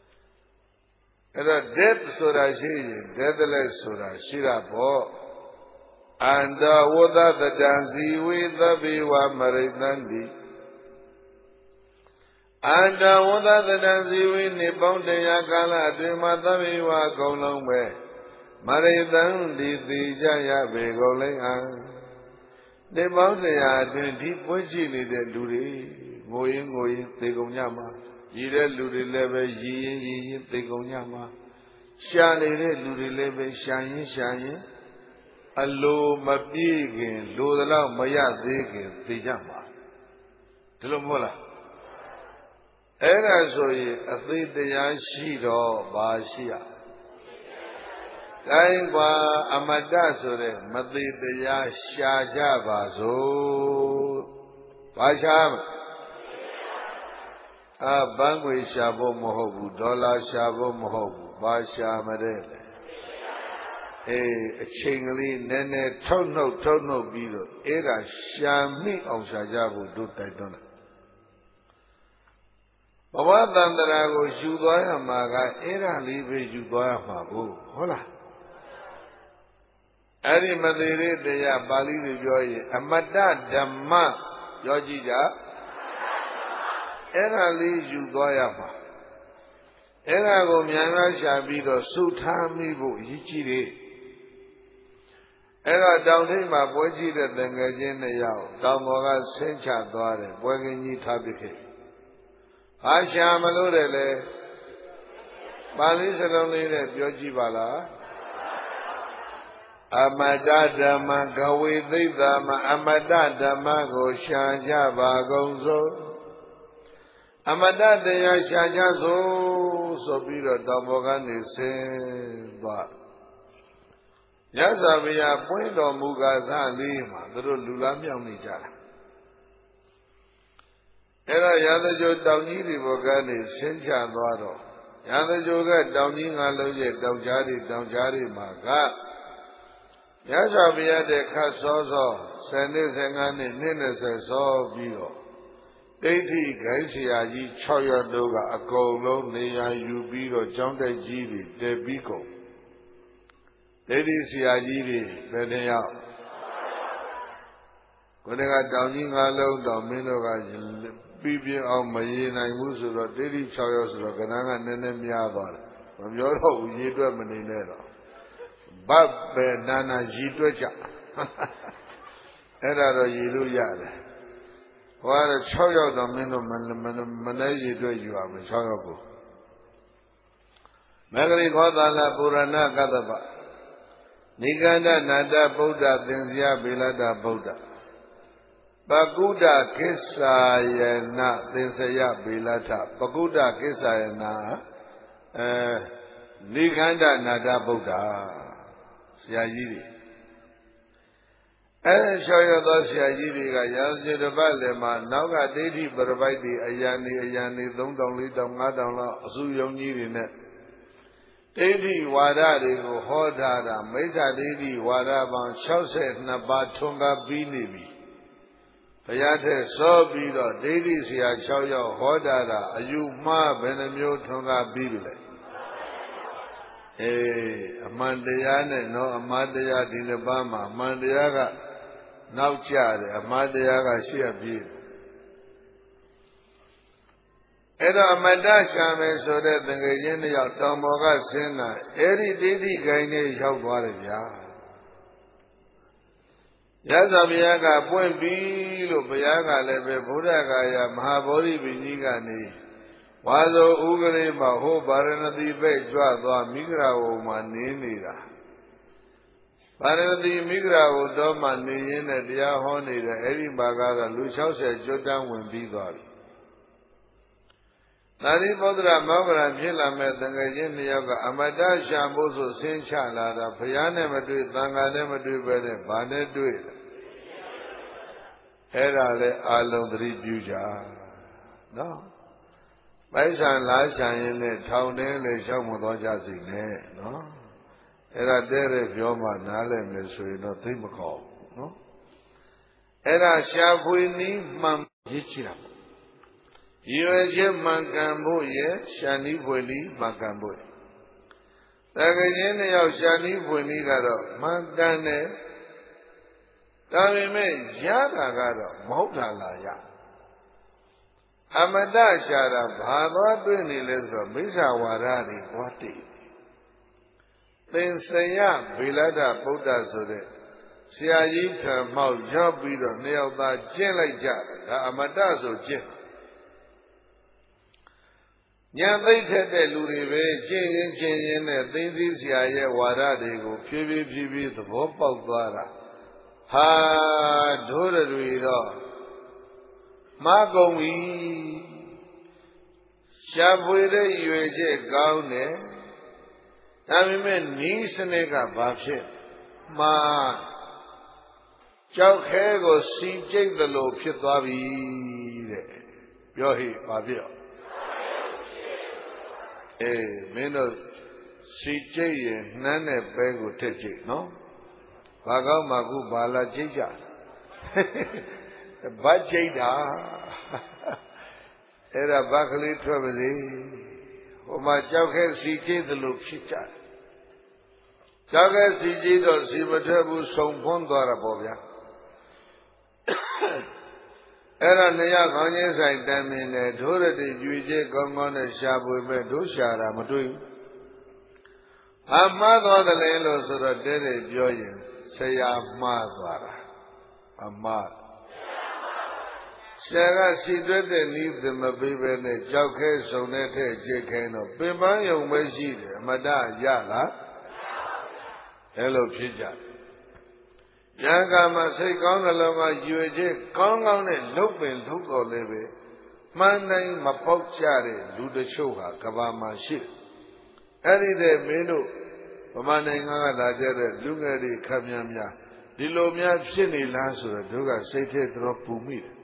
အဲ့တော့ death ဆိုတာရှိရင် deathless ဆိုတာရှိတာပေါ့ Anda wada tadansi we tabiwa maritandi Anda wada tadansi we nipondaya kala adwima tabiwa kaulongwe Maritandi tijaya begolaya Nipondaya adwindi pochi nide luri Ngoyin ngoyin tegonyama Yire luri lebe yiyin yiyin tegonyama Shanire luri lebe shayin shayin Allo mabigin lodala maya degin tijama Dilo mola Era soye atidaya shido bashiya Kain kwa amada sore matidaya shaja baso Basham A bangwe shabo mohobu dollar shabo mohobu bashamare Eh, a chingly, nene, tono, tono, biro, era, shami, on shajabu, do taidona. Baba Dandarago, Judoya Maga, era, live, Judoya Mabu, hola. Ari Madere, they are Bali, the joy, Amada, Dama, Yojija, era, live, Judoya Ma. Era, go, Miana, Shabido, Sutami, Yichiri. Era down him a boy that the Gajin Yao, down Moga Sencha Dore, Boyani Tabiki. Ashamalure Balis only that Yojibala Amadada Magawi Dama Amadada Mago Shaja Bagonzo Amadada Yashajazo Sobira Damogani Semba. Yasabiya point or Mugaza Lima, the Lulamia Nijara. Era Yadajo Downiri Bogani, Sencha Dwaro. Yadajoga Downing Aloje, Dowjari, Dowjari Maga. Yasabiya de Casozo, Sandis Engani, Ninas, so Bigo. Deity Gaisiaji, Choya Doga, Akolo, Nea, Yubiro, Jonda Giri, De Bico. Lady Siajiri, Benea. When I got down in Allo, Domino, Bibi on Mayina, Musu, Lady Choyos, Gananga, Nenemiava, from your home, Yidra Maninero. Bab Nana Jidwaja. Era Yilu Yad. What a Choyo Domino Manaji do you have a Choyabo. Magari Godala Purana Gadaba. Niganda Nada Buddha Tenzia Bilada Buddha Baguda Kisayana Tenzaya Bilata Baguda Kisayana Niganda Nada Buddha Siajiri And Shoya the Siajiri Yazi the Valema Naga Dedi Barbaidi Ayani Ayani Don't Only Damada Suyoni in it. Dedi wada de ko hoda da maitha dedi wada ban sixty-two ba thunga bi ni bi baya the so bi do dedi sia six yaw hoda da ayu ma bena myo thunga bi bi le eh aman taya ne no aman taya di ne ba ma aman taya ka nauk cha de aman taya ka shia bi Era Amada Shame so that the Gajin of Tomoga Sena, Eri Didi Gaine Shawaraja. Yazabiaga, Point Bilo, Bayaga, Lebe, Budagaya, Mahabori Binigani, Wazo Ugari, Maho, Baranadi Bay, Jwa, Migra, Manila. Baranadi Migra, Doma, Niyin, and Yahoni, the Eri Bagara, Luchau said, Jodan will be God. Nari Bodra Mavra Pila Metangajin Yoga Amada Shamboso Sincha Lada Payane Madu Tangane Madu Bene Bane do it. Herale Alondri Buja. No. Baisan Lashan in it, Town Le Shamodoja Zine, no. Era Dere Bioma Nale Mesui, no Timoko, no. Era Shabuini Mam Yichira. Yeje mangambo ye shani bweli mangambo. Tagajene yaw shani bweli garo mangane ဒါပေမဲ့ရတာကတော့မဟုတ်တာလားရအမတရှာတာဘာသွားတွေ့နေလဲဆိုတော့မိစ္ဆာဝါဒတွေသွားတည်သင်္ဆယဗေလဒဗုဒ္ဓဆိုတဲ့ဆရာကြီးထံမှောက်ရောက်ပြီးတော့နှစ်ယောက်သားကျင့်လိုက်ကြဒါအမတဆိုကျင့်ညာသိထက်တဲ့လူတွေပဲကျင့်ရင်ကျင့်ရင်နဲ့သိသိဆရာရဲ့ဝါဒတွေကိုဖြည်းဖြည်းဖြည်းဖြည်းသဘောပေါက်သွားတာဟာတို့တွေတော့မကုံပြီရှားပွေတဲ့ရွယ်ချက်ကောင်းတယ်ဒါပေမဲ့နီးစနစ်ကဘာဖြစ်မှာကြောက်ခဲကိုစီကျိတ်သလိုဖြစ်သွားပြီတဲ့ပြောဟိဘာဖြစ်အေးမင်းတို့စီကျိတ်ရင်နှမ်းနဲ့ပဲကိုထက်ကျိတ်နော်ဘာကောင်းမှခုဘာလာကျိတ်ကြဗတ်ကျိတ်တာအဲ့ဒါဗတ်ကလေးထွက်ပါစေဟိုမှာကြောက်ခဲစီကျိတ်သလိုဖြစ်ကြတယ်ကြောက်ခဲစီကျိတ်တော့စီမထွက်ဘူးဆုံဖွန်းသွားတာပေါ့ဗျာအဲ့ဒါနေရခေါင်းချင်းဆိုင်တမ်းမင်းနဲ့ဒိုးရတိကြွေကျဲကောင်းကောင်းနဲ့ရှာပွေမဲ့ဒိုးရှာတာမတွေ့ဘူးအမှားသွားတယ်လေလို့ဆိုတော့တဲတဲ့ပြောရင်ဆရာမှားသွားတာအမှားဆရာကစီတွက်တဲ့နည်းသမပေးပဲနဲ့ကြောက်ခဲစုံတဲ့ထက်ကြိတ်ခဲတော့ပင်ပန်းယုံပဲရှိတယ်အမတရလားအဲ့လိုဖြစ်ကြတယ်ဉာဏ်ကမှစိတ်ကောင်းနှလုံးကရွေချက်ကောင်းကောင်းနဲ့လှုပ်ပင်ထုတ်တော်လည်းပဲမှန်တိုင်းမပေါက်ကြတဲ့လူတချို့ဟာကဘာမှာရှိတယ်အဲ့ဒီတဲ့မင်းတို့ဗမာနိုင်ငံကလာကြတဲ့လူငယ်တွေခပ်များများဒီလိုများဖြစ်နေလားဆိုတော့တို့ကစိတ်ထဲတော်ပူမိတယ်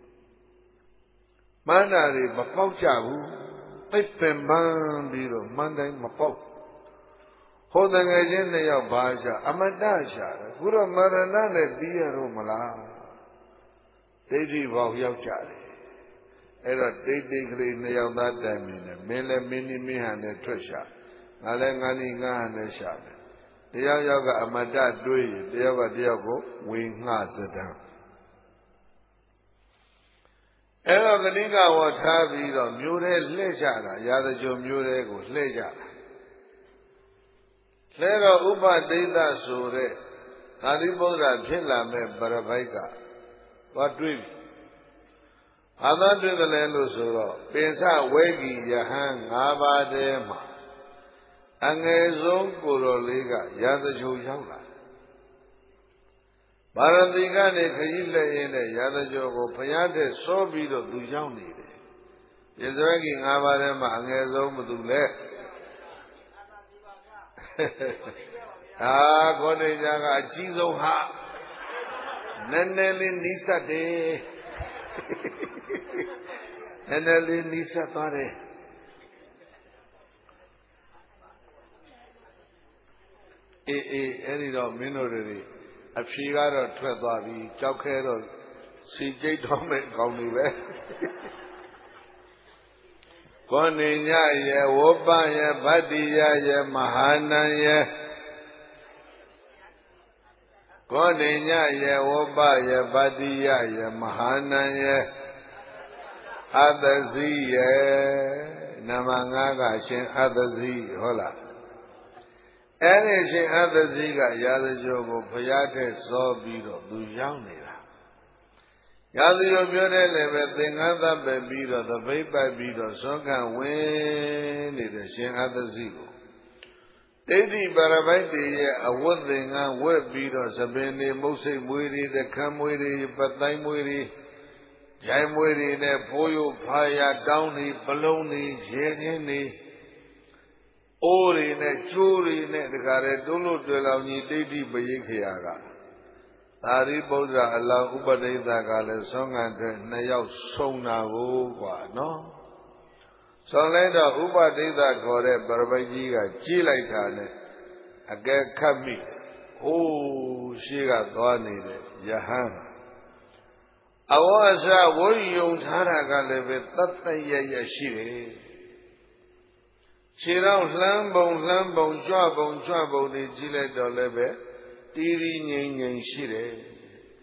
မှန်တာတွေမပေါက်ကြဘူးသိပင်ပန်းပြီးတော့မှန်တိုင်းမပေါက်ဟိုတငယ်ချင်းနှစ်ယောက်ဘာရှာအမတရှာတယ်ခုတော့မရဏနဲ့ပြီးရတော့မလားဒိဋ္ဌိဘောင်ရောက်ကြတယ်အဲ့တော့ဒိဋ္ဌိကလေးနှစ်ယောက်သားတိုင်မြင်တယ်မင်းလည်းမင်းနီမင်းဟန်နဲ့ထွက်ရှာငါလည်းငါနီငါဟန်နဲ့ရှာတယ်တယောက်ယောက်ကအမတတွေးတယောက်ကတယောက်ကိုဝေငှစတံအဲ့တော့ကတိကဝတ်ထားပြီးတော့မျိုးတဲ့လှည့်ကြတာရာဇကြုံမျိုးတဲ့ကိုလှည့်ကြတာလဲတော့ဥပဒိဋ္ဌဆိုတဲ့သာရိပုတ္တရာဖြစ်လာမဲ့ပရပိုက်ကသွားတွေးပြီဘာသာတွေ့တယ်လဲလို့ဆိုတော့ပင်စဝဲဂီယဟန်၅ပါးတည်းမှာအငယ်ဆုံးကိုယ်တော်လေးကရာဇကြုံရောက်လာဗာရတိကနေခရီးလက်ရင်းနဲ့ရာဇကြုံကိုဘုရားတဲ့စောပြီးတော့သူရောက်နေတယ်ပင်စဝဲဂီ၅ပါးတည်းမှာအငယ်ဆုံးဘသူလဲအာခေါင်းနေကြကအကြီးဆုံးဟာနည်းနည်းလေးနီးစပ်တယ်နည်းနည်းလေးနီးစပ်သွားတယ်အေးအေးအဲ့ဒီတော့မင်းတို့တွေအဖြေကတော့ထွက်သွားပြီကြောက်ခဲတော့စီကျိတ်တော်မဲ့ကောင်းနေပဲကောနေညရဲ့ဝေါပရဲ့ဗတ္တိယရဲ့မဟာနံရဲ့ကောနေညရဲ့ဝေါပရဲ့ဗတ္တိယရဲ့မဟာနံရဲ့အတ္တဇိရဲ့နမငါးကရှင်အတ္တဇိဟုတ်လားအဲ့ဒီရှင်အတ္တဇိကရာဇကြိုကိုဘုရားထက်စောပြီးတော့သူရောက်နေတာရာဇကြိုပြောတဲ့လည်းပဲသင်္ကန်းသပ်ပဲပြီးတော့သပိတ်ပတ်ပြီးတော့သောကဝင်နေတဲ့ရှင်အတ္တဇိကိုဒိဋ္ဌိပါရပိုက်တည်းရဲ့အဝတ်သင်္ကန်းဝက်ပြီးတော့သပင်နေမုတ်စိတ်မွေးတွေတခမ်းမွေးတွေပတ်တိုင်းမွေးတွေဂျိုင်းမွေးတွေနဲ့ဖိုးရုပ်ဖာရတောင်းတွေပလုံးတွေရဲချင်းတွေအိုးတွေနဲ့ကျိုးတွေနဲ့တခါတည်းတွန်းလို့တွေ့လောင်ကြီးဒိဋ္ဌိပရိခေယကသာရိပုတ္တရာအလောင်းဥပဒိသကလည်းသောငံတဲ့နှစ်ယောက်ဆုံးတာကိုကွာနော်ဆုံးလိုက်တော့ဥပဒိသခေါ်တဲ့ပရပိုက်ကြီးကကြည့်လိုက်တာနဲ့အကဲခတ်မိဟိုးရှိကသွားနေတဲ့ယဟန်အဝအစဝိယုံထားတာကလည်းပဲတတ်တရရရှိတယ်ခြေတော်လှမ်းပုံလှမ်းပုံကြွပုံကြွပုံတွေကြည့်လိုက်တော့လည်းပဲတီးရီငိမ့်ငိမ့်ရှိတယ်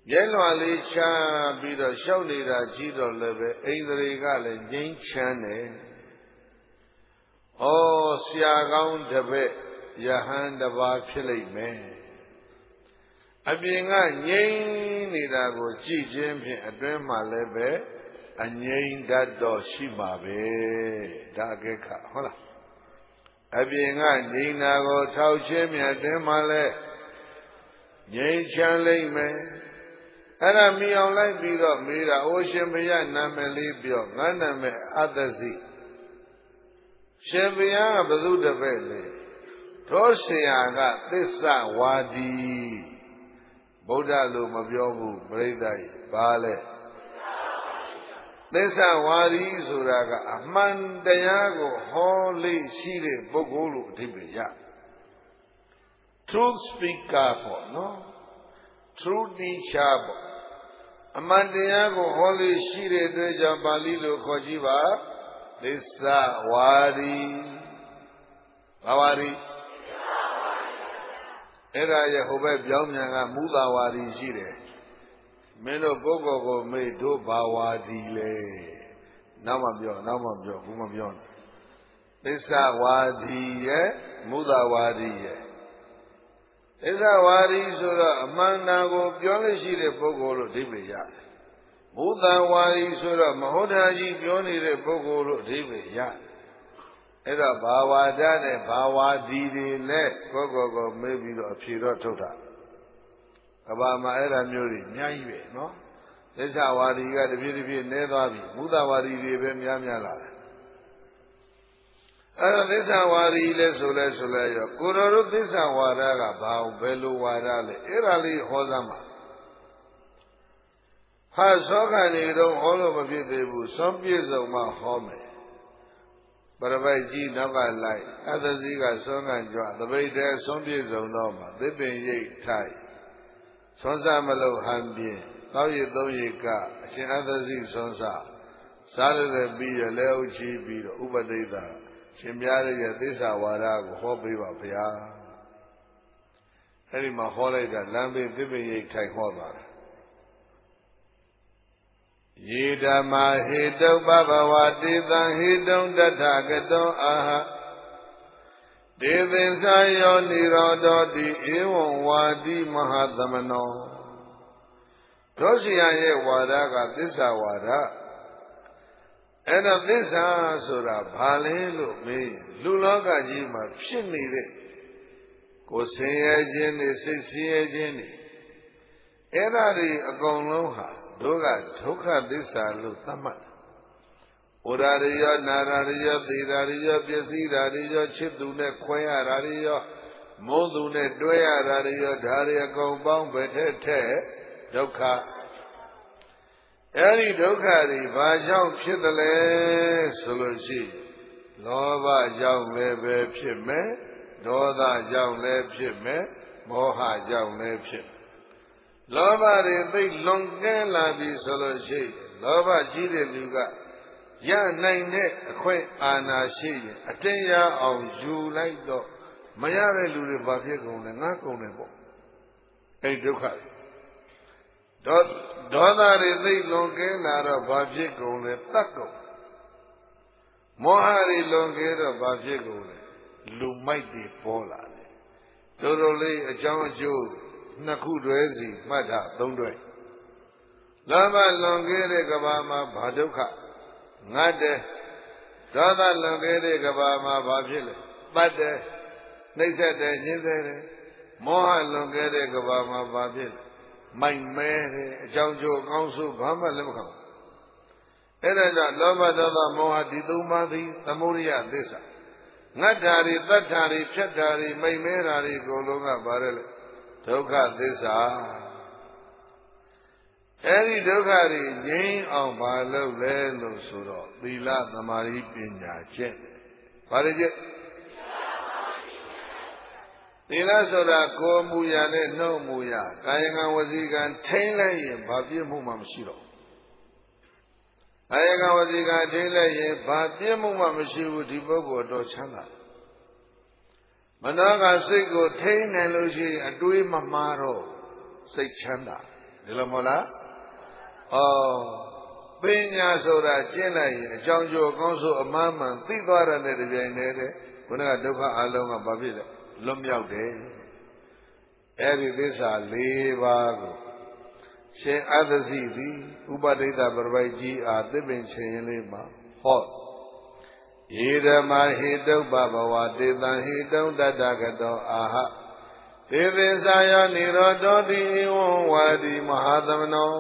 မျက်လွှာလေးချပြီးတော့ရှောက်နေတာကြည့်တော့လည်းပဲအိန္ဒြေကလည်းငြိမ်းချမ်းတယ်။ဩဆရာကောင်းတစ်ပည့်ယဟန်တစ်ပါးဖြစ်လိမ့်မယ်။အပြင်ကငြိမ်းနေတာကိုကြည့်ခြင်းဖြင့်အတွင်းမှာလည်းပဲအငြိမ်းတတ်တော့ရှိမှာပဲ။ဒါအကဲခတ်ဟုတ်လား။အပြင်ကငြိမ်းတာကိုထောက်ချင်းမြတ်အတွင်းမှာလည်းငြိမ်းချမ်းလိမ့်မယ်။အဲ့ဒါမြင်အောင်လိုက်ပြီးတော့မေးတာအိုရှင်ဘုရားနာမည်လေးပြောငါနာမည်အတ္တစီရှင်ဘုရားကဘသူတပည့်လဲသောဆရာကသစ္စာဝါဒီဗုဒ္ဓလို့မပြောဘူးပြိဿကြီးဘာလဲသစ္စာဝါဒီဆိုတာကအမှန်တရားကိုဟောလေးရှိတဲ့ပုဂ္ဂိုလ်လို့အဓိပ္ပာယ်ရ truth speaker ပေါ့နော် true teacher ပေါ့အမှန်တရားကိုဟောလို့ရှိတဲ့အတွက်ကြောင့်ပါဠိလိုခေါ်ကြည့်ပါသစ္စာဝါဒီဘာဝါဒီအဲ့ဒါရဲ့ဟိုဘက်ပြောင်းပြန်ကမူသာဝါဒီရှိတယ်မင်းတို့ကိုယ်ကိုယ်ကိုမေ့တို့ဘာဝါဒီလဲနောက်မှပြောနောက်မှပြောဘူးမပြောနဲ့သစ္စာဝါဒီရဲ့မူသာဝါဒီရဲ့သစ္စာဝါဒီဆိုတော့အမှန်တရားကိုပြောလို့ရှိတဲ့ပုဂ္ဂိုလ်လို့အဓိပ္ပာယ်ရတယ်။ဘုဒ္ဓဝါဒီဆိုတော့မဟုတ်တာကြီးပြောနေတဲ့ပုဂ္ဂိုလ်လို့အဓိပ္ပာယ်ရတယ်။အဲ့တော့ဘာဝါဒနဲ့ဘာဝါဒီတွေနဲ့ကိုယ့်ကိုယ်ကိုမေးပြီးတော့အဖြေတော့ထုတ်တာ။ကဘာမှာအဲ့ဒါမျိုးတွေအများကြီးပဲနော်။သစ္စာဝါဒီကတဖြည်းဖြည်းနည်းသွားပြီ။ဘုဒ္ဓဝါဒီတွေပဲများများလာတယ်။အဲ့တော့သစ္စာဝါဒီလဲဆိုလဲဆိုလဲရောကိုယ်တော်တို့သစ္စာဝါဒကဘာဘယ်လိုဝါဒလဲအဲ့ဒါလေးဟောစမ်းပါဟာသောကနေတော့ဟောလို့မဖြစ်သေးဘူးသွန်ပြည့်စုံမှဟောမယ်ပရပိုက်ကြီးနောက်ကလိုက်အသစီကသွန်ကကြွသပိတ်တဲ့သွန်ပြည့်စုံတော့မှသစ်ပင်ရိပ်ထိုက်သွန်စမလို့ဟန်ပြင်းတောက်ရည်သုံးရည်ကအရှင်အသစီသွန်စစားရတဲ့ပြီးရလဲအုပ်ချီပြီးတော့ဥပဒိတာရှင်များရဲ့သစ္စာဝါဒကိုဟောပေးပါဗျာအဲ့ဒီမှာဟောလိုက်တာလမ်းဘေးသစ်ပင်ရိပ်ထိုင်ဟောသွားတာယေဓမ္မာဟေတုပဘဝတေသံဟေတုံတထကတောအာဟဒေသင်္ဆာယောနိရောဓောတိဧဝံဝါတိမဟာသမနောတို့ရှိရရဲ့ဝါဒကသစ္စာဝါဒအဲ့တော့သစ္စာဆိုတာဘာလဲလို့မေးလူလောကကြီးမှာဖြစ်နေတဲ့ကိုယ်ဆင်းရဲခြင်းတွေစိတ်ဆင်းရဲခြင်းတွေအဲ့ဒါတွေအကုန်လုံးဟာတို့ကဒုက္ခသစ္စာလို့သတ်မှတ်။ဩရာရိယောနာရာရိယောသေရာရိယောပစ္စည်းရာရိယောချစ်သူနဲ့ခွဲရတာရိယောမုန်းသူနဲ့တွဲရတာရိယောဒါတွေအကုန်ပေါင်းပဲတဲ့တဲ့ဒုက္ခအဲ့ဒီဒုက္ခတွေဘာကြောင့်ဖြစ်တယ်လဲဆိုလို့ရှိရင်လောဘကြောင့်လည်းပဲဖြစ်မယ်ဒေါသကြောင့်လည်းဖြစ်မယ်မောဟကြောင့်လည်းဖြစ်လောဘတွေသိလွန်ကဲလာပြီဆိုလို့ရှိရင်လောဘကြီးတဲ့လူကရနိုင်တဲ့အခွင့်အာဏာရှိရင်အတင်းရအောင်ယူလိုက်တော့မရတဲ့လူတွေဘာဖြစ်ကုန်လဲငါကုန်တယ်ပေါ့အဲ့ဒုက္ခဒေါဒေါသတွေသိလွန်ကဲလာတော့ဘာဖြစ်ကုန်လဲတတ်ကုန်မောဟတွေလွန်ကဲတော့ဘာဖြစ်ကုန်လဲလူမိုက်တွေပေါ်လာတယ်တော်တော်လေးအကြောင်းအကျိုးနှစ်ခုတွဲစီမှတ်တာသုံးတွဲလောဘလွန်ကဲတဲ့ကဘာမှာဘာဒုက္ခငတ်တယ်ဒေါသလွန်ကဲတဲ့ကဘာမှာဘာဖြစ်လဲပတ်တယ်နှိမ့်ဆက်တယ်ညှင်းဆဲတယ်မောဟလွန်ကဲတဲ့ကဘာမှာဘာဖြစ်လဲမိုက်မဲတယ်အကြောင်းကျိုးအကောင်းဆုံးဘာမှလည်းမခံဘူးအဲ့ဒါကြောင့်လောဘဒေါသမောဟဒီသုံးပါးသည်သမုဒိယသစ္စာငတ်တာတွေတတ်တာတွေဖြတ်တာတွေမိတ်မဲတာတွေအကုန်လုံးကဘာလဲဒုက္ခသစ္စာအဲ့ဒီဒုက္ခတွေငြိမ်းအောင်မလုပ်လဲလို့ဆိုတော့သီလသမာဓိပညာချက်ဘာတွေချက်သီလဆိုတာကိုယ်မူရာနဲ့နှုတ်မူရာကာယကံဝစီကံထိမ့်လိုက်ရင်ဘာပြည့်မှုမှမရှိတော့ကာယကံဝစီကံထိမ့်လိုက်ရင်ဘာပြည့်မှုမှမရှိဘူးဒီပုဂ္ဂိုလ်တော့ချမ်းသာမနောကစိတ်ကိုထိန်းနိုင်လို့ရှိရင်အတွေးမမှားတော့စိတ်ချမ်းသာဒီလိုမဟုတ်လားဩပညာဆိုတာကျင့်လိုက်ရင်အကြောင်းကျိုးအကောင်းဆုံးအမှန်မှန်သိသွားတဲ့တပြိုင်တည်းခုနကဒုက္ခအလုံးကဘာဖြစ်လဲလွတ်မြောက်တယ်အဲ့ဒီသစ္စာ၄ပါးကိုရှင်အသစီသည်ဥပဒိတပရပိုက်ကြီးအားသစ်ပင်ချင်ရင်လေးမှာဟောယေဓမ္မဟိတုပ္ပဘဝတေတံဟိတုံတတ္တကတောအာဟသေသစ္စာယနိရောဓောတိဧဝံဝါဒီမဟာသမနော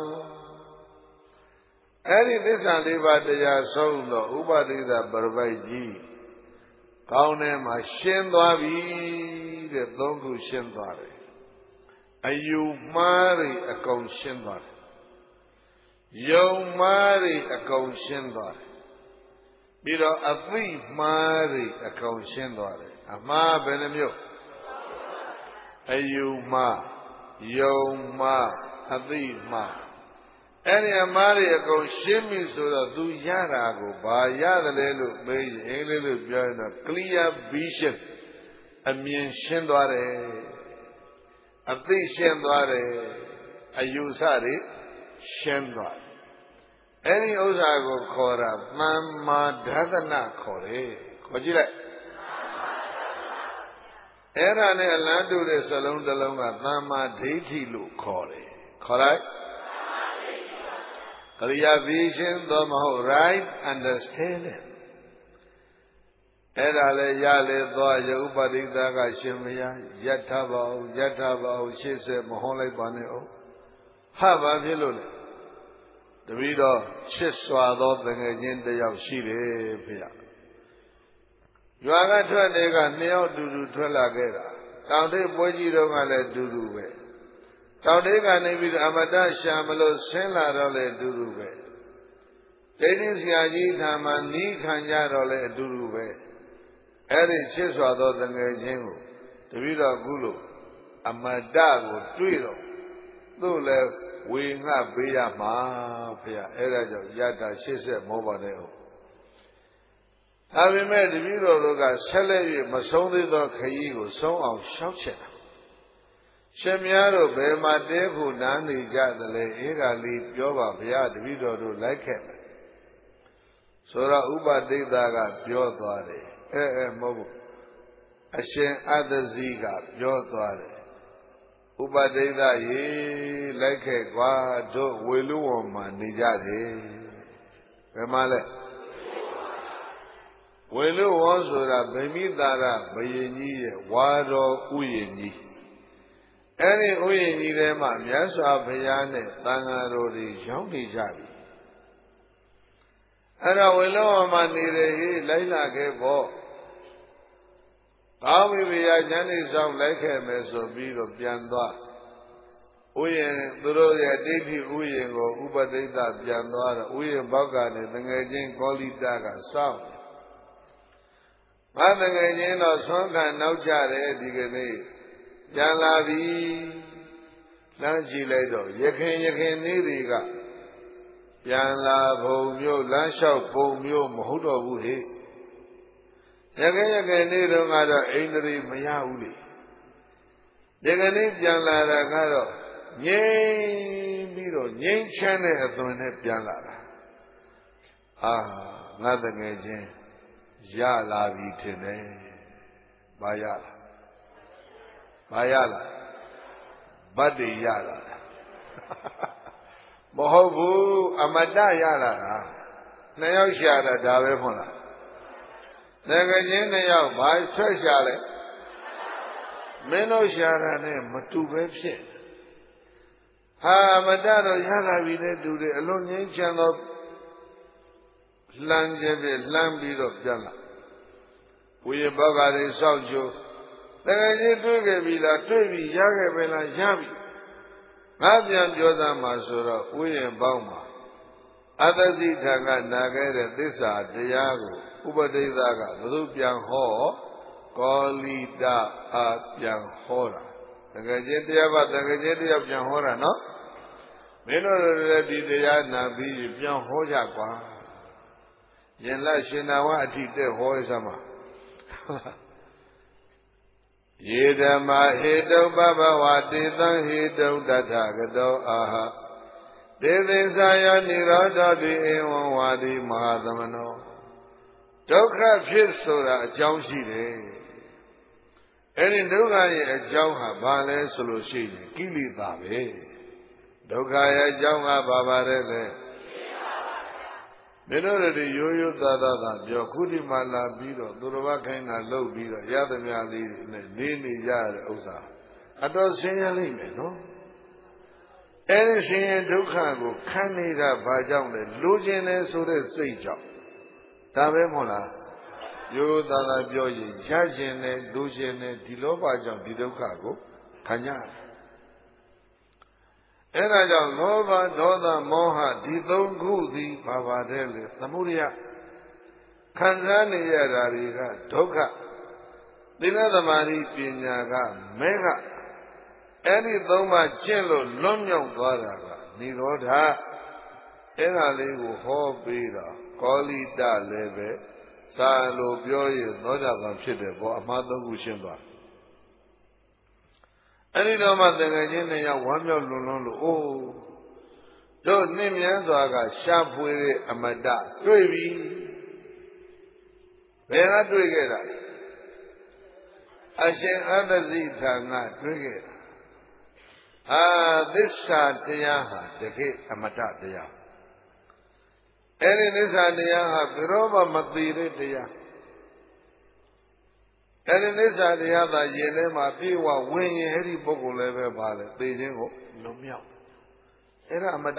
အဲ့ဒီသစ္စာလေးပါးတရားဆုံးတော့ဥပဒိတပရပိုက်ကြီးကောင်းထဲမှာရှင်းသွားပြီတဲ့သုံးခုရှင်းသွားတယ်အယူမှားတွေအကုန်ရှင်းသွားတယ်ယုံမှားတွေအကုန်ရှင်းသွားတယ်ပြီးတော့အသိမှားတွေအကုန်ရှင်းသွားတယ်အမှားဘယ်နှမျိုးအယူမှားယုံမှားအသိမှားအဲ့ဒီအမှားတွေအကုန်ရှင်းပြီဆိုတော့ तू ရတာကိုဘာရတယ်လဲလို့မေးရင်အင်္ဂလိပ်လိုပြောရင်တော့ clear vision အမြင်ရှင်းသွားတယ်အသိရှင်းသွားတယ်အယူဆတွေရှင်းသွားတယ်အဲ့ဒီဥစ္စာကိုခေါ်တာသမ္မာဒသနခေါ်တယ်ခေါ်ကြည့်လိုက်အဲ့ဒါနဲ့အလန်းတူတဲ့စလုံးတစ်လုံးကသမ္မာဒိဋ္ဌိလို့ခေါ်တယ်ခေါ်လိုက်ကရိယာ vision သို့မဟုတ် right understanding အဲ့ဒါလည်းရလေသွားရဥပဒိတကရှင်မယားယထပါအောင်ယထပါအောင်ရှေ့ဆက်မဟောလိုက်ပါနဲ့အောင်ဟာဘာဖြစ်လို့လဲတပည့်တော်ချစ်စွာသောတငယ်ချင်းတယောက်ရှိတယ်ဖေရရွာကထွက်တဲ့ကနှစ်ယောက်တူတူထွက်လာခဲ့တာတောင်ထိပ်ပွဲကြီးတော့ကလည်းတူတူပဲတောင်ထိပ်ကနေပြီးအမတရှာမလို့ဆင်းလာတော့လည်းတူတူပဲဒိဋ္ဌိဆရာကြီးထာမနီးခံကြတော့လည်းအတူတူပဲအဲ့ဒီချစ်စွာသောတငယ်ချင်းကိုတပည့်တော်ခုလို့အမတကိုတွေ့တော့သူ့လည်းဝေငှပေးရမှာဖေ။အဲ့ဒါကြောင့်ယထာရှေ့ဆက်မောပါနဲ့ဟုတ်။ဒါပေမဲ့တပည့်တော်တို့ကဆက်လက်၍မဆုံးသေးသောခရီးကိုဆုံးအောင်ရှောက်ချင်တာ။ရှင်များတို့ဘယ်မှာတဲဖို့နားနေကြသလဲအေးကလေးပြောပါဗျာတပည့်တော်တို့လိုက်ခဲ့မယ်။ဆိုတော့ဥပဒိတကပြောသွားတယ်။အဲအဲမဟုတ်ဘူး။အရှင်အသဇိကပြောသွားတယ်ဥပဒိတရေလိုက်ခဲ့ကွာတို့ဝေလူဝံမှာနေကြတယ်ဘယ်မှာလဲဝေလူဝံဆိုတာဗိမိတာရဘယင်ကြီးရဲ့ဝါတော်ဥယျာဉ်ကြီးအဲ့ဒီဥယျာဉ်ကြီးထဲမှာမြတ်စွာဘုရားနဲ့သံဃာတော်တွေရောက်နေကြပြီအဲ့ဒါဝေလူဝံမှာနေတယ်ဟေးလိုက်လာခဲ့ပေါ့ကောင်းပြီဗျာဉာဏ်ဤဆောင်လိုက်ခဲ့မယ်ဆိုပြီးတော့ပြန်သွားဥယျာဉ်သူတို့ရဲ့ဒိဋ္ဌိဥယျာဉ်ကိုဥပဒိတပြန်သွားတော့ဥယျာဉ်ဘောက်ကနေငငယ်ချင်းကောလိတကစောင့်ငါငငယ်ချင်းတော့ဆွမ်းခံနောက်ကြတယ်ဒီကနေ့ပြန်လာပြီလမ်းကြည့်လိုက်တော့ရခင်ရခင်နေ့တွေကပြန်လာဘုံမျိုးလမ်းလျှောက်ဘုံမျိုးမဟုတ်တော့ဘူးဟဲ့ရကရကနေ့တော့ကတော့အိန္ဒြေမရဘူးလေဒီကနေ့ပြန်လာတာကတော့ငြိမ်ပြီးတော့ငြိမ်ချမ်းတဲ့အသွင်နဲ့ပြန်လာတာအာငါတကယ်ချင်းရလာပြီထင်တယ်ဘာရလားဘာရလားဗတ်တွေရလာတာမဟုတ်ဘူးအမတရလာတာနှစ်ယောက်ရှာတာဒါပဲမဟုတ်လားတကယ်ချင်းနှစ်ယောက်ဘာဆွဲရှာလဲမင်းတို့ရှာတာနဲ့မတူပဲဖြစ်ဟာမတတော့ရလာပြီနဲ့တူတယ်အလုံးငင်းချမ်းသောလှမ်းခြင်းဖြင့်လှမ်းပြီးတော့ပြန်လာဝိရဘောကလေးစောင့်ကြိုးတကယ်ချင်းတွေ့ခဲ့ပြီလားတွေ့ပြီရခဲ့ပြီလားရပြီငါပြန်ပြောသားမှာဆိုတော့ဥယျာဉ်ပေါင်းမှာအတ္တသိထံကနာခဲ့တဲ့သစ္စာတရားကိုဥပဒိသကဘုသူပြန်ဟောကောလိတအားပြန်ဟောတာတကယ်ချင်းတရားကတကယ်ချင်းတရားပြန်ဟောတာနော်မင်းတို့လည်းဒီတရားနာပြီးပြန်ဟောကြကွာယင်လရှင်နာဝအထိတက်ဟောရစမ်းပါယေဓမ္မာဟေတုပဘဝတေသံဟေတုတထဂတောအာဟဒေသိသယာနိရောဓတိဧဝံဝါဒီမဟာသမနောဒုက္ခဖြစ်ဆိုတာအကြောင်းရှိတယ်အဲ့ဒီဒုက္ခရဲ့အကြောင်းဟာဘာလဲဆိုလို့ရှိရင်ကိလေသာပဲဒုက္ခရဲ့အကြောင်းကဘာပါလဲလဲမင်းတို့တွေရိုးရိုးသားသားသာပြောခုဒီမှလာပြီးတော့သူတော်ဘာခိုင်းတာလှုပ်ပြီးတော့ရသမျှလေးနဲ့လေးနေကြရတဲ့ဥစ္စာအတော်ဆင်းရဲလိမ့်မယ်နော်အဲ့ဒီဆင်းရဲဒုက္ခကိုခံနေတာဘာကြောင့်လဲလိုချင်တယ်ဆိုတဲ့စိတ်ကြောင့်ဒါပဲမဟုတ်လားရိုးသားသားပြောရင်ရခြင်းနဲ့လိုချင်တယ်ဒီလောဘကြောင့်ဒီဒုက္ခကိုခံကြတယ်အဲ့ဒါကြောင့်လောဘဒေါသမောဟဒီသုံးခုသည်ဘာပါတဲ့လေသမုဒယခံစားနေရတာတွေကဒုက္ခသီလသမာဓိပညာကမေဃအဲ့ဒီသုံးပါးကျင့်လို့လွတ်မြောက်သွားတာကនិရောဓအဲ့ဒါလေးကိုဟောပေးတော့ကောလိတလည်းပဲစာလိုပြောရင်သောတာပန်ဖြစ်တယ်ပေါ့အမှားသုံးခုရှင်းသွားအဲ့ဒီတော့မှတကယ်ချင်းနဲ့ရောက်ဝမ်းမြောက်လွန်လွန်းလို့အိုးတို့နှင်းမြန်းစွာကရှားဖွေတဲ့အမတတွေ့ပြီဘယ်ကတွေ့ခဲ့တာအရှင်အတ္တဇိထာငါတွေ့ခဲ့တာအာသစ္စာတရားဟာတကယ်အမတတရားအဲ့ဒီသစ္စာတရားဟာဘယ်တော့မှမသိတဲ့တရားအဲ့ဒီသစ္စာတရားသာယင်ထဲမှာပြေဝဝင်ရင်အဲ့ဒီပုဂ္ဂိုလ်လည်းပဲပါလေသိခြင်းကိုလွန်မြောက်အဲ့ဒါအမတ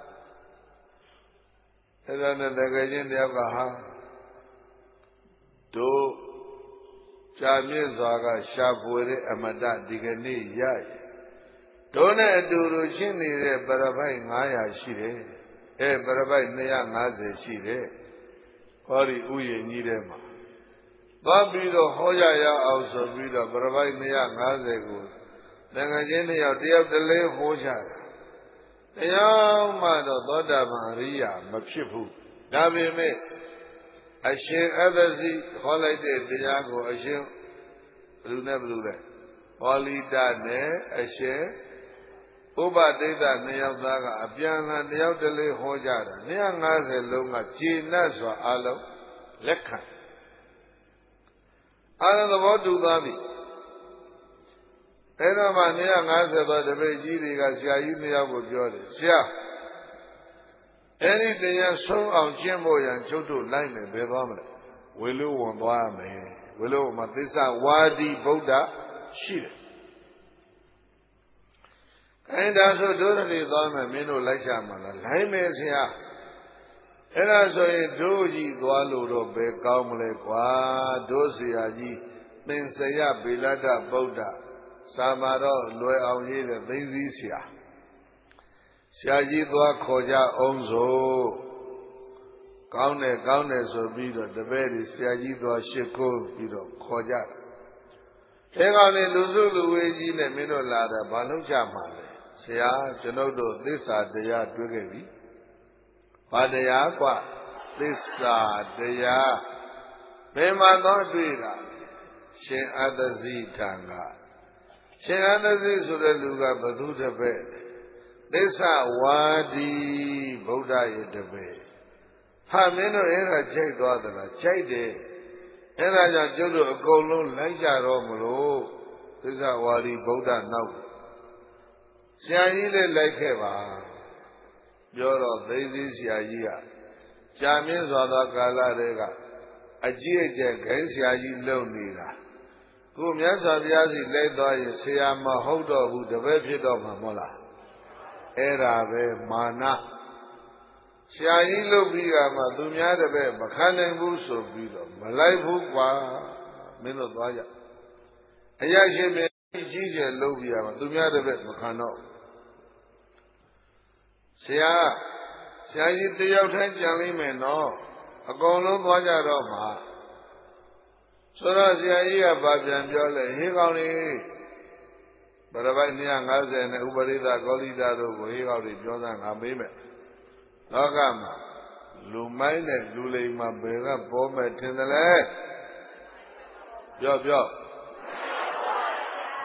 အဲ့ဒါနဲ့တကယ်ချင်းတယောက်ကဟာတို့ကြာမြင့်စွာကရှာပွေတဲ့အမတဒီကနေ့ရရတို့နဲ့အတူတူချင်းနေတဲ့ပရပိုက်ငါးရာရှိတယ်အဲပရပိုက်နှစ်ရာငါးဆယ်ရှိတယ်ဟောဒီဥယျာဉ်ကြီးထဲမှာသွားပြီးတော့ဟောရရအောင်ဆိုပြီးတော့ပရပိုက်နှစ်ရာငါးဆယ်ကိုတန်ခါချင်းနှစ်ယောက်တယောက်တလဲဟောကြတယ်တရားမှတော့သောတာပန်အရိယာမဖြစ်ဘူးဒါပေမဲ့အရှင်အတ္တစီဟောလိုက်တဲ့တရားကိုအရှင်ဘယ်သူနဲ့ဘယ်သူလဲဟောလိတနဲ့အရှင်ဥပဒိဋ္ဌနှစ်ယောက်သားကအပြန်အလှန်တယောက်တလေဟောကြတာနှစ်ရာငါးဆယ်လုံးကခြေနှက်စွာအလုံးလက်ခံအားလုံးသဘောတူသွားပြီအဲ့တော့မှနှစ်ရာငါးဆယ်သောတပည့်ကြီးတွေကဆရာကြီးနှစ်ယောက်ကိုပြောတယ်ဆရာအဲ့ဒီတရားဆုံးအောင်ကျင့်ဖို့ရန်ကျုပ်တို့လိုက်မယ်ဘယ်သွားမလဲဝေလူဝန်သွားရမယ်ဝေလူဝန်မှာသစ္စာဝါဒီဗုဒ္ဓရှိတယ်အဲ့ဒါဆိုတို့တွေသွားမယ်မင်းတို့လိုက်ကြမှာလားလိုက်မယ်ဆရာအဲ့ဒါဆိုရင်တို့ကြီးသွားလို့တော့ဘယ်ကောင်းမလဲကွာတို့ဆရာကြီးသင်္စရဗေလတ္တဗုဒ္ဓစာမာတော့လွယ်အောင်ရေးတဲ့သိသိဆရာဆရာကြီးသွားခေါ်ကြအောင်ဆိုကောင်းတယ်ကောင်းတယ်ဆိုပြီးတော့တပည့်တွေဆရာကြီးသွားရှ िख ိုးပြီးတော့ခေါ်ကြတယ်အဲကောင်နေလူစုလူဝေးကြီးနဲ့မင်းတို့လာတယ်ဘာလုပ်ကြမှာလဲဆရာကျွန်ုပ်တို့သစ္စာတရားတွေ့ခဲ့ပြီဘာတရားกว่าသစ္စာတရားဘယ်မှာတော့တွေ့တာရှင်အတ္တဇိထံကရှင်အတ္တဇိဆိုတဲ့လူကဘသူတပည့်သစ္စာဝါဒီဗုဒ္ဓရဲ့တပည့်ဟာမင်းတို့အဲ့ဒါကြိုက်သွားသလားကြိုက်တယ်အဲ့ဒါကြောင့်ကျုပ်တို့အကုန်လုံးလိုက်ကြတော့မလို့သစ္စာဝါဒီဗုဒ္ဓနောက်ဆရာကြီးလည်းလိုက်ခဲ့ပါပြောတော့သိသိဆရာကြီးကကြာမြင့်စွာသောကာလတည်းကအကြည့်အကျက်ခိုင်းဆရာကြီးလုံနေတာခုမြတ်စွာဘုရားစီလိုက်သွားရင်ဆရာမဟုတ်တော့ဘူးတပည့်ဖြစ်တော့မှာမဟုတ်လားအဲ့ဒါပဲမာနဆရာကြီးလုပ်ပြီးကမှသူများတပည့်မခံနိုင်ဘူးဆိုပြီးတော့မလိုက်ဘူးကွာမင်းတို့သွားကြအရာရှိမင်းကြီးကျယ်လုပ်ပြီးကမှသူများတပည့်မခံတော့ဆရာဆရာကြီးတယောက်တည်းကြံလိမ့်မယ်နော်အကုန်လုံးသွားကြတော့မှာဆိုတော့ဆရာကြီးကဗာပြန်ပြောလဲဟေးကောင်းလေးပရပိုက်နှစ်ရာငါးဆယ်နဲ့ဥပရိသကောလိတာတို့ကိုဟေးကောင်းလေးပြောသားငါမေးမယ်လောကမှာလူမိုင်းနဲ့လူလိမ်မှာဘယ်ကပေါ်မဲ့ထင်တယ်လဲပြောပြော